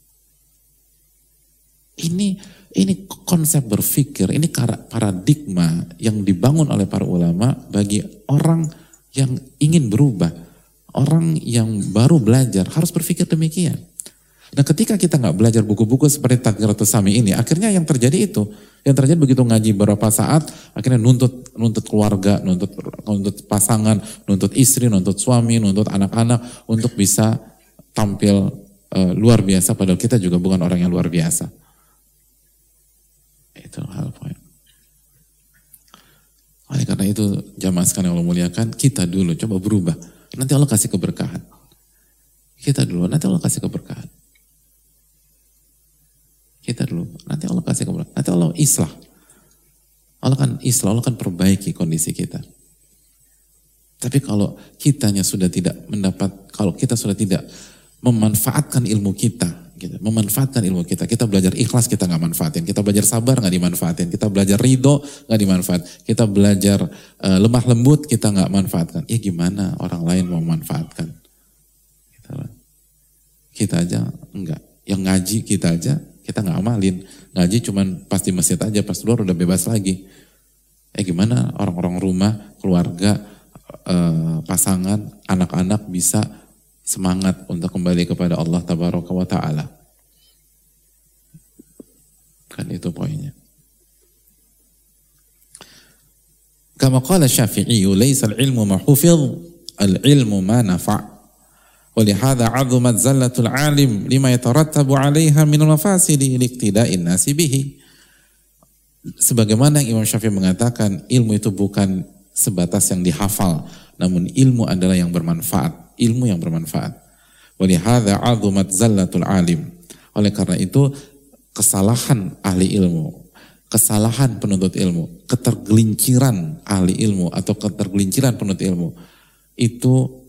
Ini ini konsep berpikir, ini paradigma yang dibangun oleh para ulama bagi orang yang ingin berubah. Orang yang baru belajar harus berpikir demikian. Nah ketika kita nggak belajar buku-buku seperti Tadhkiratus Sami ini, akhirnya yang terjadi itu, yang terjadi begitu ngaji beberapa saat, akhirnya nuntut nuntut keluarga, nuntut nuntut pasangan, nuntut istri, nuntut suami, nuntut anak-anak untuk bisa tampil uh, luar biasa, padahal kita juga bukan orang yang luar biasa. Itu hal poin. Oleh karena itu jamaah sekalian Allah muliakan, kita dulu coba berubah. Nanti Allah kasih keberkahan. Kita dulu, nanti Allah kasih keberkahan. Kita dulu, nanti Allah kasih keberkahan. Nanti Allah islah. Allah kan islah, Allah kan perbaiki kondisi kita. Tapi kalau kitanya sudah tidak mendapat, kalau kita sudah tidak memanfaatkan ilmu kita, gitu, memanfaatkan ilmu kita, kita belajar ikhlas kita nggak manfaatin, kita belajar sabar nggak dimanfaatin, kita belajar ridho nggak dimanfaat, kita belajar uh, lemah lembut kita nggak manfaatkan. Ya gimana orang lain mau manfaatkan? Gitu. Kita aja enggak, yang ngaji kita aja kita nggak amalin, ngaji cuman pas di masjid aja, pas keluar udah bebas lagi. Eh gimana orang-orang rumah, keluarga, uh, pasangan, anak-anak bisa semangat untuk kembali kepada Allah Tabaraka wa Ta'ala. Kan itu poinnya. Kama qala Syafi'i, "Laisa al-ilmu ma hufidh, al-ilmu ma nafa'." Wa li hadha 'azumat zallatul 'alim lima yatarattabu 'alaiha min al-mafasidi liqtida'in nasi bihi. Sebagaimana Imam Syafi'i mengatakan, ilmu itu bukan sebatas yang dihafal, namun ilmu adalah yang bermanfaat. Ilmu yang bermanfaat. Walihadza 'azumat zallatul alim. Oleh karena itu kesalahan ahli ilmu, kesalahan penuntut ilmu, ketergelinciran ahli ilmu atau ketergelinciran penuntut ilmu itu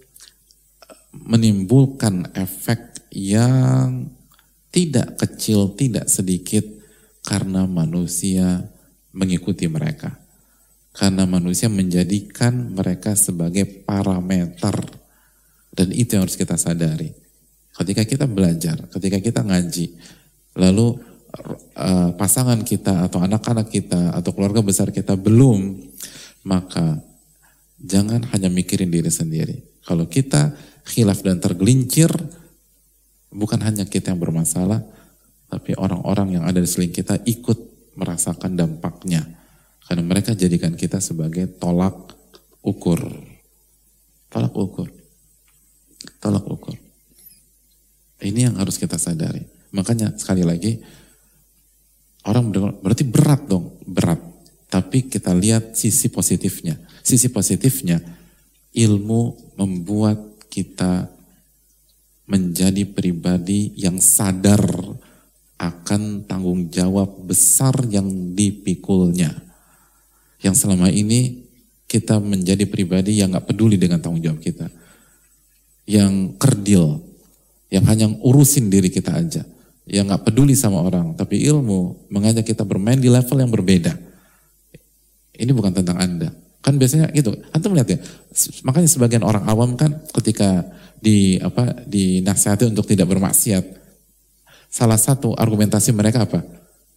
menimbulkan efek yang tidak kecil, tidak sedikit karena manusia mengikuti mereka. Karena manusia menjadikan mereka sebagai parameter. Dan itu yang harus kita sadari. Ketika kita belajar, ketika kita ngaji, lalu uh, pasangan kita atau anak-anak kita atau keluarga besar kita belum, maka jangan hanya mikirin diri sendiri. Kalau kita khilaf dan tergelincir, bukan hanya kita yang bermasalah, tapi orang-orang yang ada di sekeliling kita ikut merasakan dampaknya. Karena mereka jadikan kita sebagai tolak ukur. Tolak ukur. Tolak ukur. Ini yang harus kita sadari. Makanya sekali lagi, orang berarti berat dong, berat. Tapi kita lihat sisi positifnya. Sisi positifnya, ilmu membuat kita menjadi pribadi yang sadar akan tanggung jawab besar yang dipikulnya. Yang selama ini kita menjadi pribadi yang gak peduli dengan tanggung jawab kita. Yang kerdil, yang hanya urusin diri kita aja, yang gak peduli sama orang, tapi ilmu mengajak kita bermain di level yang berbeda. Ini bukan tentang Anda. Kan biasanya gitu, Anda melihat ya, makanya sebagian orang awam kan ketika di apa dinasihati untuk tidak bermaksiat, salah satu argumentasi mereka apa?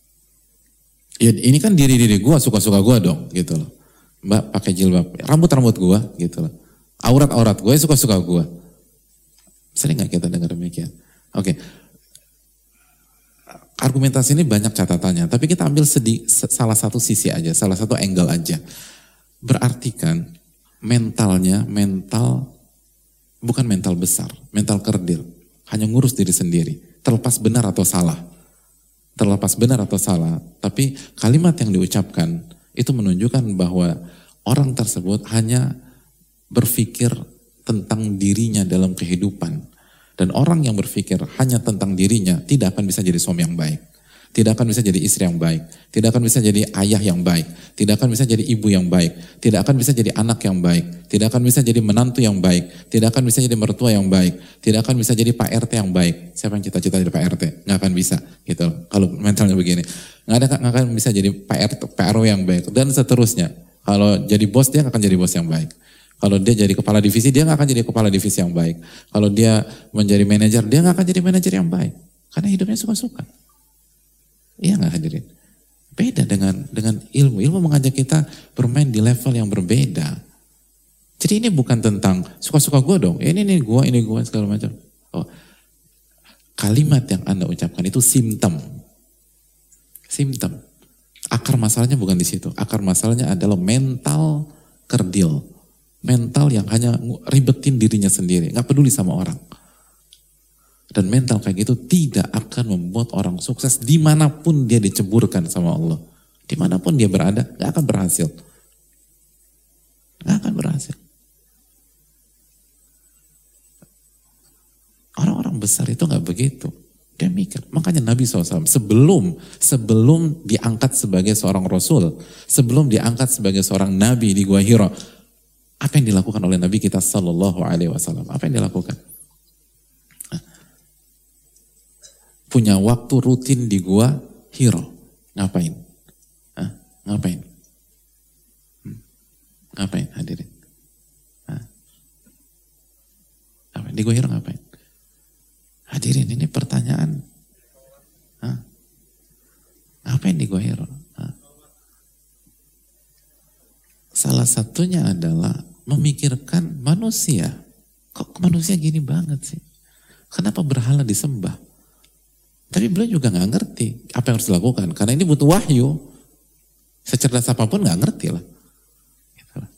Ya ini kan diri-diri gua, suka-suka gua dong, gitu loh. Mbak pakai jilbab, rambut-rambut gua, gitu loh. Aurat-aurat gua, suka-suka gua. Sering gak kita dengar demikian? Oke, okay. Argumentasi ini banyak catatannya, tapi kita ambil sedi, salah satu sisi aja, salah satu angle aja. Berarti kan mentalnya, mental bukan mental besar, mental kerdil, hanya ngurus diri sendiri, terlepas benar atau salah. Terlepas benar atau salah, tapi kalimat yang diucapkan itu menunjukkan bahwa orang tersebut hanya berpikir tentang dirinya dalam kehidupan. Dan orang yang berpikir hanya tentang dirinya tidak akan bisa jadi suami yang baik. Tidak akan bisa jadi istri yang baik. Tidak akan bisa jadi ayah yang baik. Tidak akan bisa jadi ibu yang baik. Tidak akan bisa jadi anak yang baik. Tidak akan bisa jadi menantu yang baik. Tidak akan bisa jadi mertua yang baik. Tidak akan bisa jadi Pak R T yang baik. Siapa yang cita-cita jadi Pak R T? Nggak akan bisa. Gitu. Kalau mentalnya begini. Nggak ada, nggak akan bisa jadi Pak R T, P R O yang baik. Dan seterusnya. Kalau jadi bos, dia nggak akan jadi bos yang baik. Kalau dia jadi kepala divisi, dia nggak akan jadi kepala divisi yang baik. Kalau dia menjadi manajer, dia nggak akan jadi manajer yang baik. Karena hidupnya suka-suka. Iya nggak hadirin? Beda dengan dengan ilmu. Ilmu mengajak kita bermain di level yang berbeda. Jadi ini bukan tentang suka-suka gue dong. Ini ini gue, ini gue segala macam. Oh, kalimat yang Anda ucapkan itu simptom. Simptom. Akar masalahnya bukan di situ. Akar masalahnya adalah mental kerdil. Mental yang hanya ribetin dirinya sendiri, nggak peduli sama orang. Dan mental kayak gitu tidak akan membuat orang sukses dimanapun dia diceburkan sama Allah. Dimanapun dia berada, nggak akan berhasil. besar itu nggak begitu. Dia mikir. Makanya Nabi shallallahu alaihi wasallam sebelum sebelum diangkat sebagai seorang Rasul, sebelum diangkat sebagai seorang Nabi di Gua Hira, apa yang dilakukan oleh Nabi kita Sallallahu Alaihi Wasallam? Apa yang dilakukan? Punya waktu rutin di Gua Hira. Ngapain? Hah? Ngapain? Hmm? Ngapain hadirin? Hah? Ngapain? Di Gua Hira ngapain? Hadirin, ini pertanyaan. Hah? Ngapain di Gua Hira? Hah? Salah satunya adalah memikirkan manusia. Kok manusia gini banget sih? Kenapa berhala disembah? Tapi beliau juga nggak ngerti apa yang harus dilakukan. Karena ini butuh wahyu. Secerdas apapun nggak ngerti lah. Gitu lah.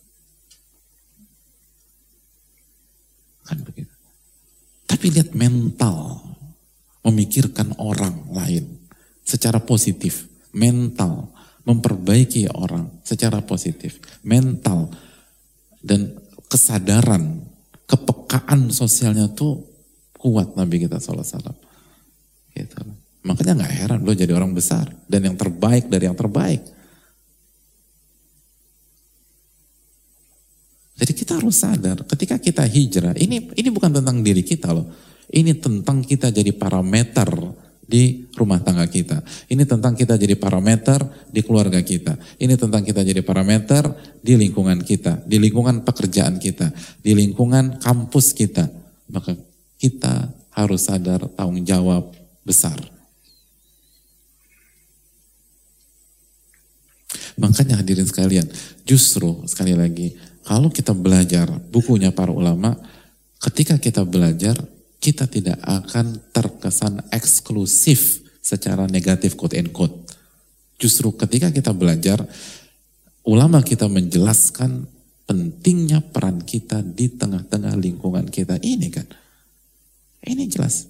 Kan begitu. Tapi lihat mental. Memikirkan orang lain. Secara positif. Mental. Memperbaiki orang secara positif. Mental. Dan kesadaran. Kepekaan sosialnya tuh kuat Nabi kita shallallahu alaihi wasallam. Gitu. Makanya gak heran lo jadi orang besar dan yang terbaik dari yang terbaik. Jadi kita harus sadar ketika kita hijrah, ini ini bukan tentang diri kita loh. Ini tentang kita jadi parameter di rumah tangga kita. Ini tentang kita jadi parameter di keluarga kita. Ini tentang kita jadi parameter di lingkungan kita, di lingkungan pekerjaan kita, di lingkungan kampus kita. Maka kita harus sadar tanggung jawab besar. Makanya hadirin sekalian, justru sekali lagi, kalau kita belajar bukunya para ulama, ketika kita belajar, kita tidak akan terkesan eksklusif secara negatif quote and quote. Justru ketika kita belajar, ulama kita menjelaskan pentingnya peran kita di tengah-tengah lingkungan kita. Ini kan, ini jelas.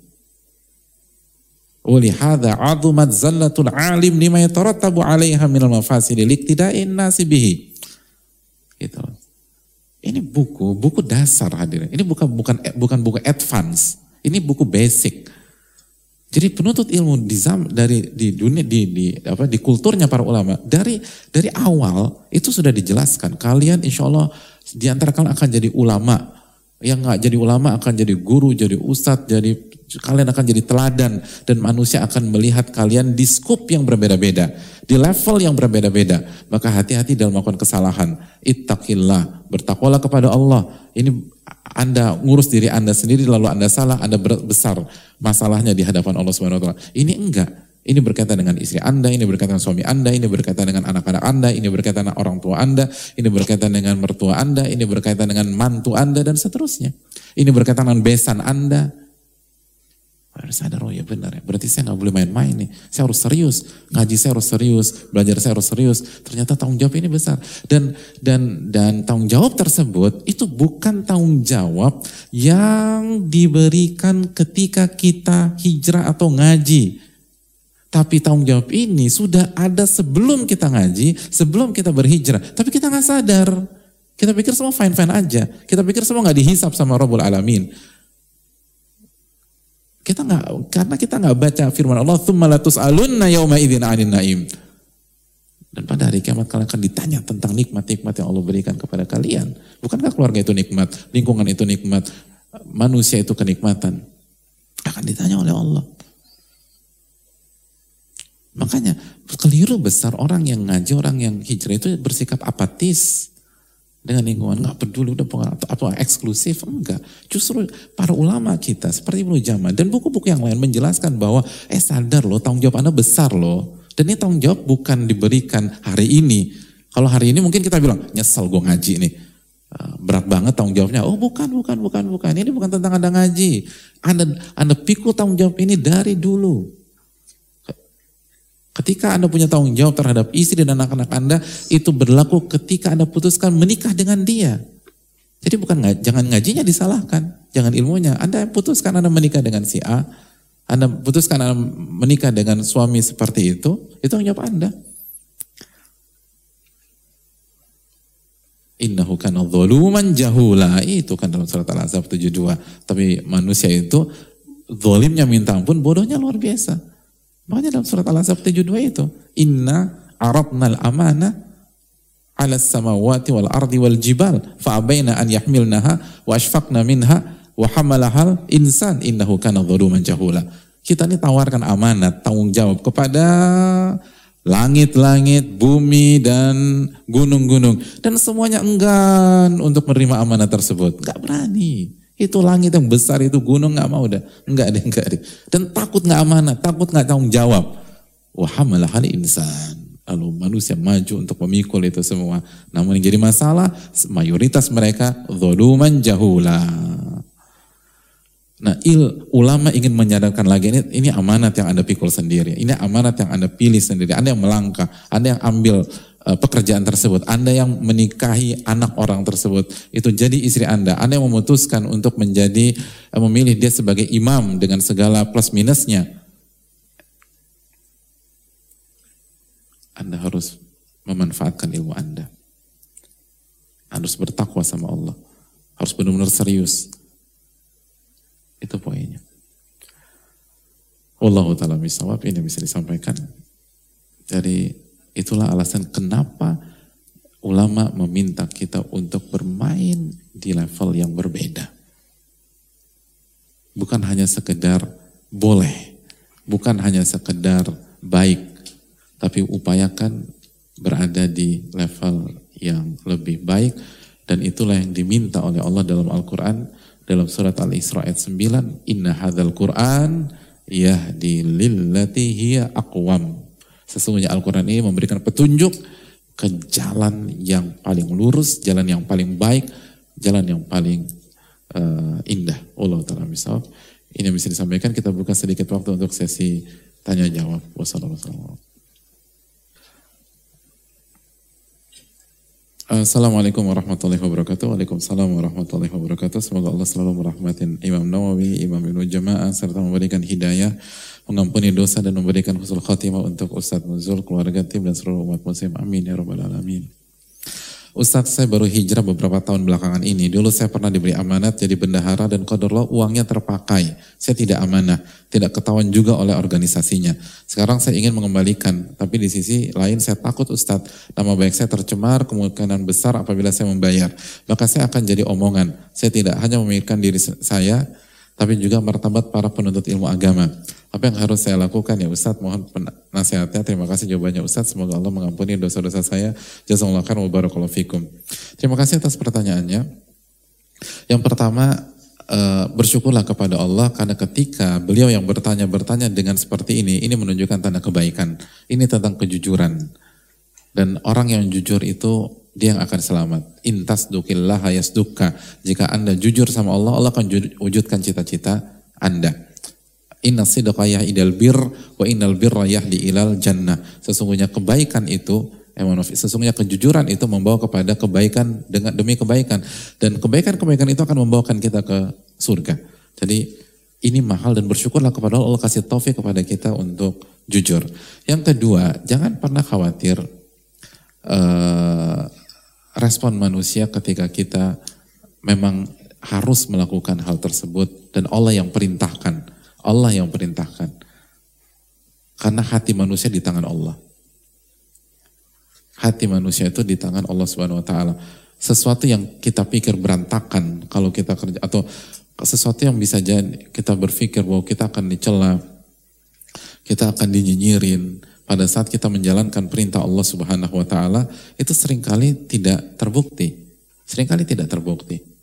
Walihada azumat zallatul alim lima yatarattabu alaiha minal mafasidi liqtida'in nasi bihi. Gitu. Ini buku, buku dasar hadirin. Ini bukan bukan bukan buku advance. Ini buku basic. Jadi penuntut ilmu di zam, dari di dunia di di apa di kulturnya para ulama dari dari awal itu sudah dijelaskan. Kalian insya Allah di antara kalian akan jadi ulama. Yang nggak jadi ulama akan jadi guru, jadi ustadz, jadi kalian akan jadi teladan dan manusia akan melihat kalian di skup yang berbeda-beda, di level yang berbeda-beda. Maka hati-hati dalam melakukan kesalahan. Ittaqillah, bertakwalah kepada Allah. Ini Anda ngurus diri Anda sendiri lalu Anda salah, Anda besar masalahnya di hadapan Allah Subhanahu wa taala. Ini enggak. Ini berkaitan dengan istri Anda, ini berkaitan dengan suami Anda, ini berkaitan dengan anak-anak Anda, ini berkaitan dengan orang tua Anda, ini berkaitan dengan mertua Anda, ini berkaitan dengan mantu Anda, dan seterusnya. Ini berkaitan dengan besan Anda. Harus sadar, oh ya benar ya, berarti saya gak boleh main-main nih. Saya harus serius, ngaji saya harus serius, belajar saya harus serius. Ternyata tanggung jawab ini besar. Dan dan dan tanggung jawab tersebut itu bukan tanggung jawab yang diberikan ketika kita hijrah atau ngaji. Tapi tanggung jawab ini sudah ada sebelum kita ngaji, sebelum kita berhijrah. Tapi kita gak sadar. Kita pikir semua fine-fine aja. Kita pikir semua gak dihisap sama Rabbul Alamin. Kita nggak, karena kita nggak baca firman Allah, tsumma latus'alunna yauma idzin 'anil na'im. Dan pada hari kiamat kalian akan ditanya tentang nikmat-nikmat yang Allah berikan kepada kalian. Bukankah keluarga itu nikmat, lingkungan itu nikmat, manusia itu kenikmatan? Akan ditanya oleh Allah. Makanya keliru besar orang yang ngaji, orang yang hijrah itu bersikap apatis dengan lingkungan, nggak peduli udah pengaruh atau eksklusif, enggak. Justru para ulama kita seperti Ibnu Jamah dan buku-buku yang lain menjelaskan bahwa eh sadar loh, tanggung jawab Anda besar loh. Dan ini tanggung jawab bukan diberikan hari ini. Kalau hari ini mungkin kita bilang nyesel gue ngaji nih, berat banget tanggung jawabnya. Oh bukan, bukan, bukan, bukan. Ini bukan tentang Anda ngaji. Anda Anda pikul tanggung jawab ini dari dulu. Ketika Anda punya tanggung jawab terhadap istri dan anak-anak Anda, itu berlaku ketika Anda putuskan menikah dengan dia. Jadi bukan jangan ngajinya disalahkan, jangan ilmunya. Anda putuskan Anda menikah dengan si A, Anda putuskan Anda menikah dengan suami seperti itu, itu tanggung jawab Anda. Innahu kana zaluman jahula, itu kan dalam surat Al-Ahzab tujuh puluh dua. Tapi manusia itu zalimnya minta ampun, bodohnya luar biasa. Makanya dalam surat Al-Ahzab tujuh puluh dua itu, inna aradnal amana ala samawati wal ardi wal jibal fa abaina an yahmilnaha wa ashfaqna minha wa hamalahal insan innahu kana zaluman jahula. Kita ini tawarkan amanat, tanggung jawab kepada langit-langit, bumi dan gunung-gunung, dan semuanya enggan untuk menerima amanat tersebut. Enggak berani. Itu langit yang besar, itu gunung nggak mau dah. Enggak deh, enggak deh. Dan takut nggak amanat, takut nggak tanggung jawab. Wa hamalahal insan. Lalu manusia maju untuk memikul itu semua. Namun yang jadi masalah, mayoritas mereka zaluman jahula. Nah, il, ulama ingin menyadarkan lagi, ini, ini amanat yang Anda pikul sendiri. Ini amanat yang Anda pilih sendiri. Anda yang melangkah, Anda yang ambil uh, pekerjaan tersebut. Anda yang menikahi anak orang tersebut. Itu jadi istri Anda. Anda yang memutuskan untuk menjadi, uh, memilih dia sebagai imam dengan segala plus minusnya. Anda harus memanfaatkan ilmu Anda. Anda harus bertakwa sama Allah. Harus benar-benar serius. Itu poinnya. Wallahu ta'ala bishawab, ini bisa disampaikan. Jadi itulah alasan kenapa ulama meminta kita untuk bermain di level yang berbeda. Bukan hanya sekedar boleh, bukan hanya sekedar baik, tapi upayakan berada di level yang lebih baik, dan itulah yang diminta oleh Allah dalam Al-Quran dalam surat Al-Isra ayat sembilan, inna hadzal Qur'an yahdi lillati hiya aqwam. Sesungguhnya Al-Quran ini memberikan petunjuk ke jalan yang paling lurus, jalan yang paling baik, jalan yang paling uh, indah. Allah ta'ala misal. Ini yang bisa disampaikan. Kita buka sedikit waktu untuk sesi tanya jawab. Wassalamualaikum. Assalamualaikum warahmatullahi wabarakatuh. Waalaikumsalam warahmatullahi wabarakatuh. Semoga Allah selalu merahmatin Imam Nawawi, Imam Ibnu Jamaah, serta memberikan hidayah, mengampuni dosa, dan memberikan husnul khatimah untuk Ustadz Nuzul, keluarga, tim, dan seluruh umat muslim. Amin ya rabbal alamin. Ustadz, saya baru hijrah beberapa tahun belakangan ini. Dulu saya pernah diberi amanat jadi bendahara, dan qadarullah uangnya terpakai. Saya tidak amanah, tidak ketahuan juga oleh organisasinya. Sekarang saya ingin mengembalikan, tapi di sisi lain saya takut Ustadz, nama baik saya tercemar, kemungkinan besar apabila saya membayar. Maka saya akan jadi omongan. Saya tidak hanya memikirkan diri saya, tapi juga martabat para penuntut ilmu agama. Apa yang harus saya lakukan ya Ustadz? Mohon nasihatnya. Terima kasih jawabannya Ustadz. Semoga Allah mengampuni dosa-dosa saya. Jazakallahu khairan wa barakallahu fikum. Terima kasih atas pertanyaannya. Yang pertama, bersyukurlah kepada Allah karena ketika beliau yang bertanya-bertanya dengan seperti ini, ini menunjukkan tanda kebaikan. Ini tentang kejujuran. Dan orang yang jujur itu dia yang akan selamat. Intas dukillaha yasdukka. Jika Anda jujur sama Allah, Allah akan wujudkan cita-cita Anda. Inna sidqa yahdil bir wa innal birra yahdi ilal jannah. Sesungguhnya kebaikan itu, eh, sesungguhnya kejujuran itu membawa kepada kebaikan dengan demi kebaikan, dan kebaikan-kebaikan itu akan membawakan kita ke surga. Jadi ini mahal, dan bersyukurlah kepada Allah, Allah kasih taufik kepada kita untuk jujur. Yang kedua, jangan pernah khawatir uh, respon manusia ketika kita memang harus melakukan hal tersebut, dan Allah yang perintahkan. Allah yang perintahkan. Karena hati manusia di tangan Allah. Hati manusia itu di tangan Allah Subhanahu wa taala. Sesuatu yang kita pikir berantakan kalau kita kerja, atau sesuatu yang bisa jadi kita berpikir bahwa kita akan dicela, kita akan dinyinyirin pada saat kita menjalankan perintah Allah Subhanahu wa taala, itu seringkali tidak terbukti. Seringkali tidak terbukti.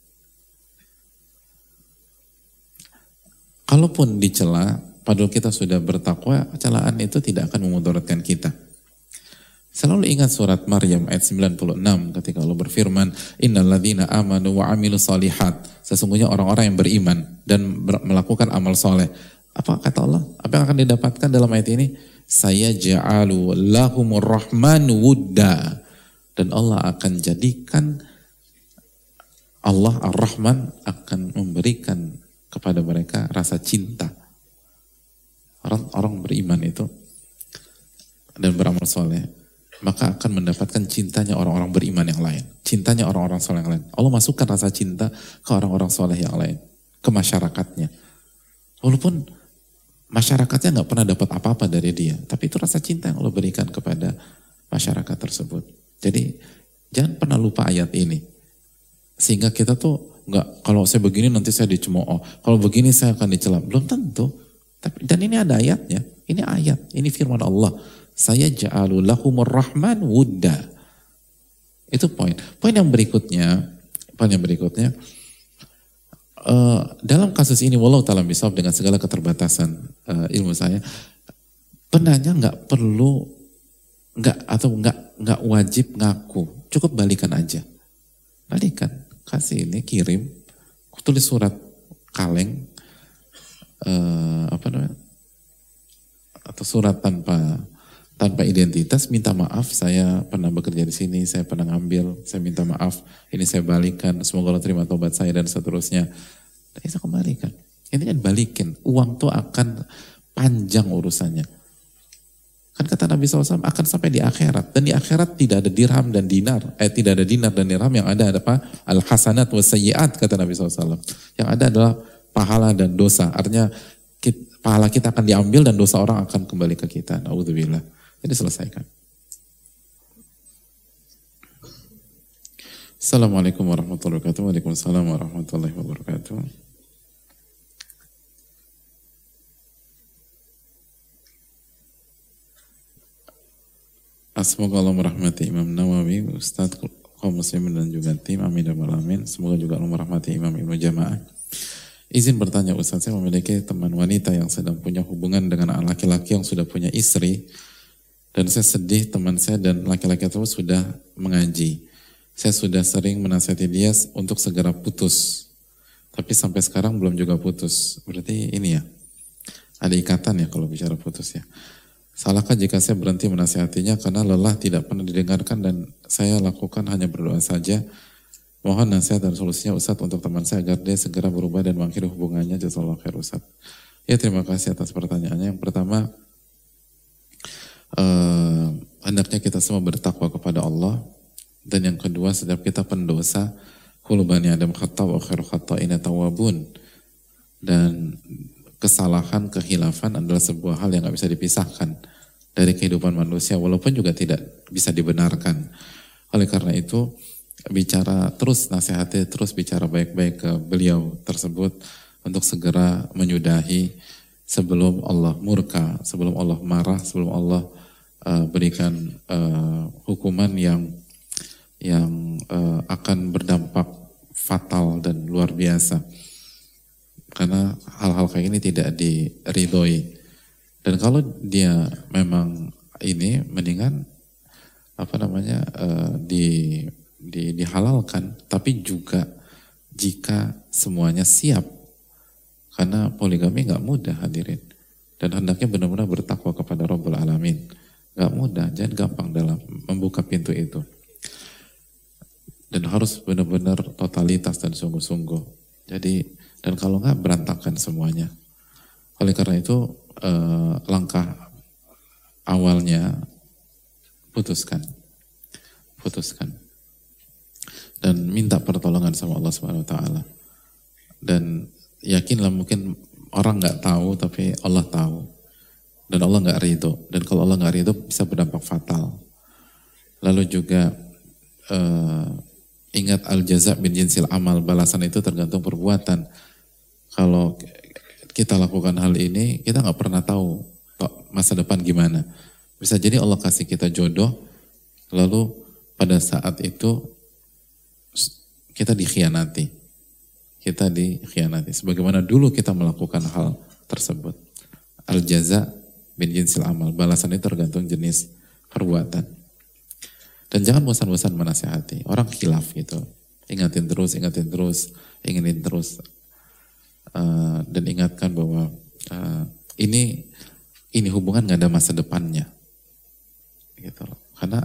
Kalaupun dicela, padahal kita sudah bertakwa, celaan itu tidak akan memudaratkan kita. Selalu ingat surat Maryam ayat sembilan puluh enam ketika Allah berfirman, innal ladzina amanu wa amilus solihat. Sesungguhnya orang-orang yang beriman dan ber- melakukan amal soleh. Apa kata Allah? Apa yang akan didapatkan dalam ayat ini? Saya ja'alu lahumur rahmanu wudda. Dan Allah akan jadikan, Allah ar-Rahman akan memberikan kepada mereka rasa cinta. Orang, orang beriman itu dan beramal soleh, maka akan mendapatkan cintanya orang-orang beriman yang lain, cintanya orang-orang soleh yang lain. Allah masukkan rasa cinta ke orang-orang soleh yang lain, ke masyarakatnya. Walaupun masyarakatnya nggak pernah dapat apa-apa dari dia, tapi itu rasa cinta yang Allah berikan kepada masyarakat tersebut. Jadi jangan pernah lupa ayat ini, sehingga kita tuh nggak, kalau saya begini nanti saya dicemooh, kalau begini saya akan dicela. Belum tentu. Tapi dan ini ada ayatnya, ini ayat, ini firman Allah. Saya ja'alu lahumur rahman wudda. Itu poin. Poin yang berikutnya, poin yang berikutnya, uh, dalam kasus ini, wallahu ta'ala bisawab, dengan segala keterbatasan uh, ilmu saya, penanya nggak perlu, nggak atau nggak nggak wajib ngaku, cukup balikan aja, balikan, kasih ini, kirim, tulis surat kaleng, uh, apa namanya, atau surat tanpa tanpa identitas, minta maaf, saya pernah bekerja di sini, saya pernah ngambil, saya minta maaf, ini saya balikan, semoga Allah terima tobat saya dan seterusnya. Dan saya kembalikan. Ini kan balikin, uang tuh akan panjang urusannya. Kan kata Nabi shallallahu alaihi wasallam akan sampai di akhirat, dan di akhirat tidak ada dirham dan dinar, eh tidak ada dinar dan dirham, yang ada ada apa? Al-hasanat wa sayyiat, kata Nabi shallallahu alaihi wasallam. Yang ada adalah pahala dan dosa. Artinya kita, pahala kita akan diambil dan dosa orang akan kembali ke kita. Naudzubillah. Jadi selesaikan. Assalamualaikum warahmatullahi wabarakatuh. Waalaikumsalam warahmatullahi wabarakatuh. Semoga Allah merahmati Imam Nawawi, Ustadz kaum muslimin dan juga tim. Amin dan alamin. Semoga juga Allah merahmati Imam Ibnu Jamaah. Izin bertanya Ustadz, saya memiliki teman wanita yang sedang punya hubungan dengan laki-laki yang sudah punya istri. Dan saya sedih, teman saya dan laki-laki itu sudah mengaji. Saya sudah sering menasihati dia untuk segera putus. Tapi sampai sekarang belum juga putus. Berarti ini ya, ada ikatan ya kalau bicara putus ya. Salahkah jika saya berhenti menasihatinya karena lelah tidak pernah didengarkan dan saya lakukan hanya berdoa saja. Mohon nasihat dan solusinya Ustadz untuk teman saya agar dia segera berubah dan mengakhiri hubungannya. Jazakallahu khair Ustadz. Ya, terima kasih atas pertanyaannya. Yang pertama, Uh, hendaknya kita semua bertakwa kepada Allah, dan yang kedua, setiap kita pendosa, kullu bani adam khata' wa khairu khata'ina tawwabun, dan kesalahan, kehilafan adalah sebuah hal yang gak bisa dipisahkan dari kehidupan manusia, walaupun juga tidak bisa dibenarkan. Oleh karena itu, bicara terus, nasihati terus, bicara baik-baik ke beliau tersebut untuk segera menyudahi sebelum Allah murka, sebelum Allah marah, sebelum Allah Uh, berikan uh, hukuman yang yang uh, akan berdampak fatal dan luar biasa, karena hal-hal kayak ini tidak diridhoi. Dan kalau dia memang ini, mendingan apa namanya uh, di, di dihalalkan, tapi juga jika semuanya siap, karena poligami nggak mudah hadirin, dan hendaknya benar-benar bertakwa kepada Rabbul Alamin. Gak mudah, jangan gampang dalam membuka pintu itu. Dan harus benar-benar totalitas dan sungguh-sungguh. Jadi, dan kalau nggak berantakan semuanya. Oleh karena itu, eh, langkah awalnya putuskan. Putuskan. Dan minta pertolongan sama Allah subhanahu wa taala. Dan yakinlah, mungkin orang nggak tahu, tapi Allah tahu. Dan Allah nggak ridho, dan kalau Allah nggak ridho bisa berdampak fatal. Lalu juga uh, ingat al-jaza' bin jinsil amal, balasan itu tergantung perbuatan. Kalau kita lakukan hal ini, kita nggak pernah tahu masa depan gimana. Bisa jadi Allah kasih kita jodoh, lalu pada saat itu kita dikhianati, kita dikhianati. Sebagaimana dulu kita melakukan hal tersebut. Al-jaza' bin jinsil amal, balasan itu tergantung jenis perbuatan. Dan jangan bosan-bosan menasihati. Orang khilaf gitu, ingatin terus, ingatin terus, inginin terus, uh, dan ingatkan bahwa uh, ini ini hubungan nggak ada masa depannya, gitu loh. Karena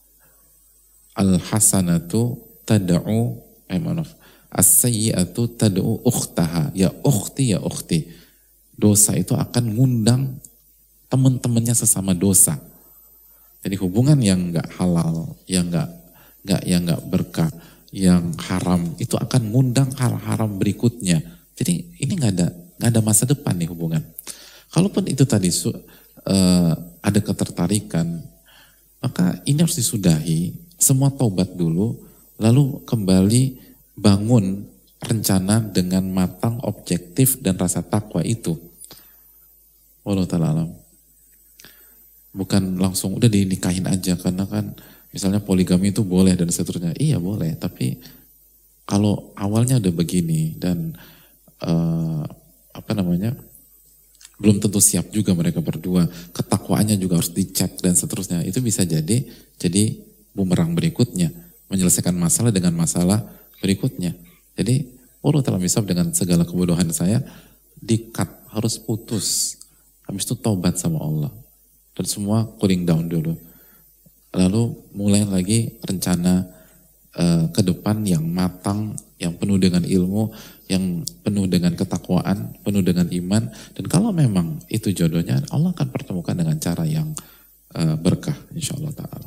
al hasanatu tad'u, eh maaf, as-sayyi'atu tad'u ukhtaha, ya ukhti ya ukhti. Dosa itu akan ngundang teman-temannya sesama dosa. Jadi hubungan yang nggak halal, yang nggak nggak yang nggak berkah, yang haram itu akan ngundang hal haram berikutnya. Jadi ini nggak ada nggak nggak ada masa depan nih hubungan. Kalaupun itu tadi uh, ada ketertarikan, maka ini harus disudahi, semua taubat dulu, lalu kembali bangun rencana dengan matang, objektif dan rasa takwa itu. Wallahu ta'ala alam. Bukan langsung udah dinikahin aja, karena kan misalnya poligami itu boleh dan seterusnya. Iya boleh, tapi kalau awalnya udah begini dan uh, apa namanya belum tentu siap juga mereka berdua, ketakwaannya juga harus dicek dan seterusnya. Itu bisa jadi jadi bumerang berikutnya, menyelesaikan masalah dengan masalah berikutnya. Jadi Allah telah misal dengan segala kebodohan saya, di-cut, harus putus. Habis itu taubat sama Allah. Dan semua cooling down dulu. Lalu mulai lagi rencana uh, ke depan yang matang, yang penuh dengan ilmu, yang penuh dengan ketakwaan, penuh dengan iman. Dan kalau memang itu jodohnya, Allah akan pertemukan dengan cara yang uh, berkah, insya Allah ta'ala.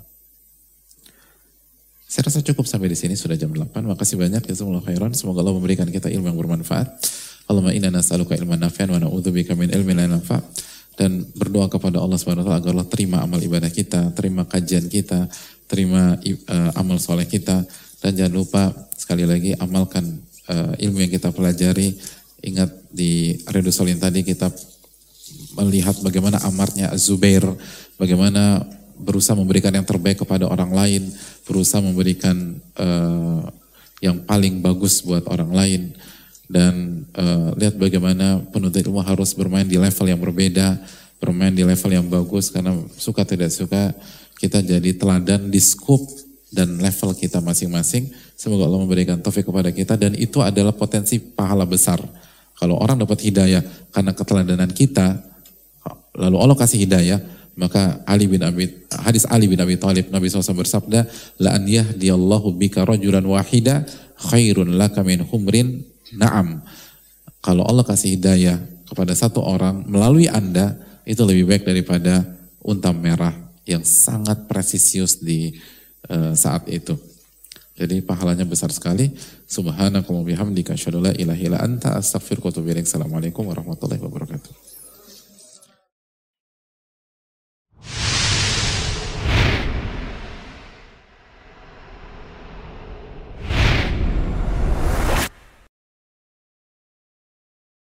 Saya rasa cukup sampai di sini, sudah jam delapan. Makasih banyak, jazakumullah khairan. Semoga Allah memberikan kita ilmu yang bermanfaat. Allahumma inna nas'aluka ilman nafi'an wa na'udzubika min ilmin la yanfa'. Dan berdoa kepada Allah subhanahu wa taala agar Allah terima amal ibadah kita, terima kajian kita, terima uh, amal soleh kita. Dan jangan lupa sekali lagi amalkan uh, ilmu yang kita pelajari. Ingat di Riyadhus Shalihin tadi kita melihat bagaimana amarnya Az-Zubair, bagaimana berusaha memberikan yang terbaik kepada orang lain, berusaha memberikan uh, yang paling bagus buat orang lain. Dan uh, lihat bagaimana penuntut ilmu harus bermain di level yang berbeda, bermain di level yang bagus, karena suka tidak suka kita jadi teladan di scope dan level kita masing-masing. Semoga Allah memberikan taufik kepada kita, dan itu adalah potensi pahala besar. Kalau orang dapat hidayah karena keteladanan kita, lalu Allah kasih hidayah, maka Ali bin Abi, hadis Ali bin Abi Thalib, Nabi shallallahu alaihi wasallam bersabda, la an yahdiyallahu bika rajulan wahida khairun laka min humrin na'am. Kalau Allah kasih hidayah kepada satu orang melalui Anda, itu lebih baik daripada unta merah yang sangat presisius di uh, saat itu. Jadi pahalanya besar sekali. Subhanakallahumma bihamdika asyhadu an la ilaha illa anta astaghfiruka wa atubu ilaik. Assalamualaikum warahmatullahi wabarakatuh.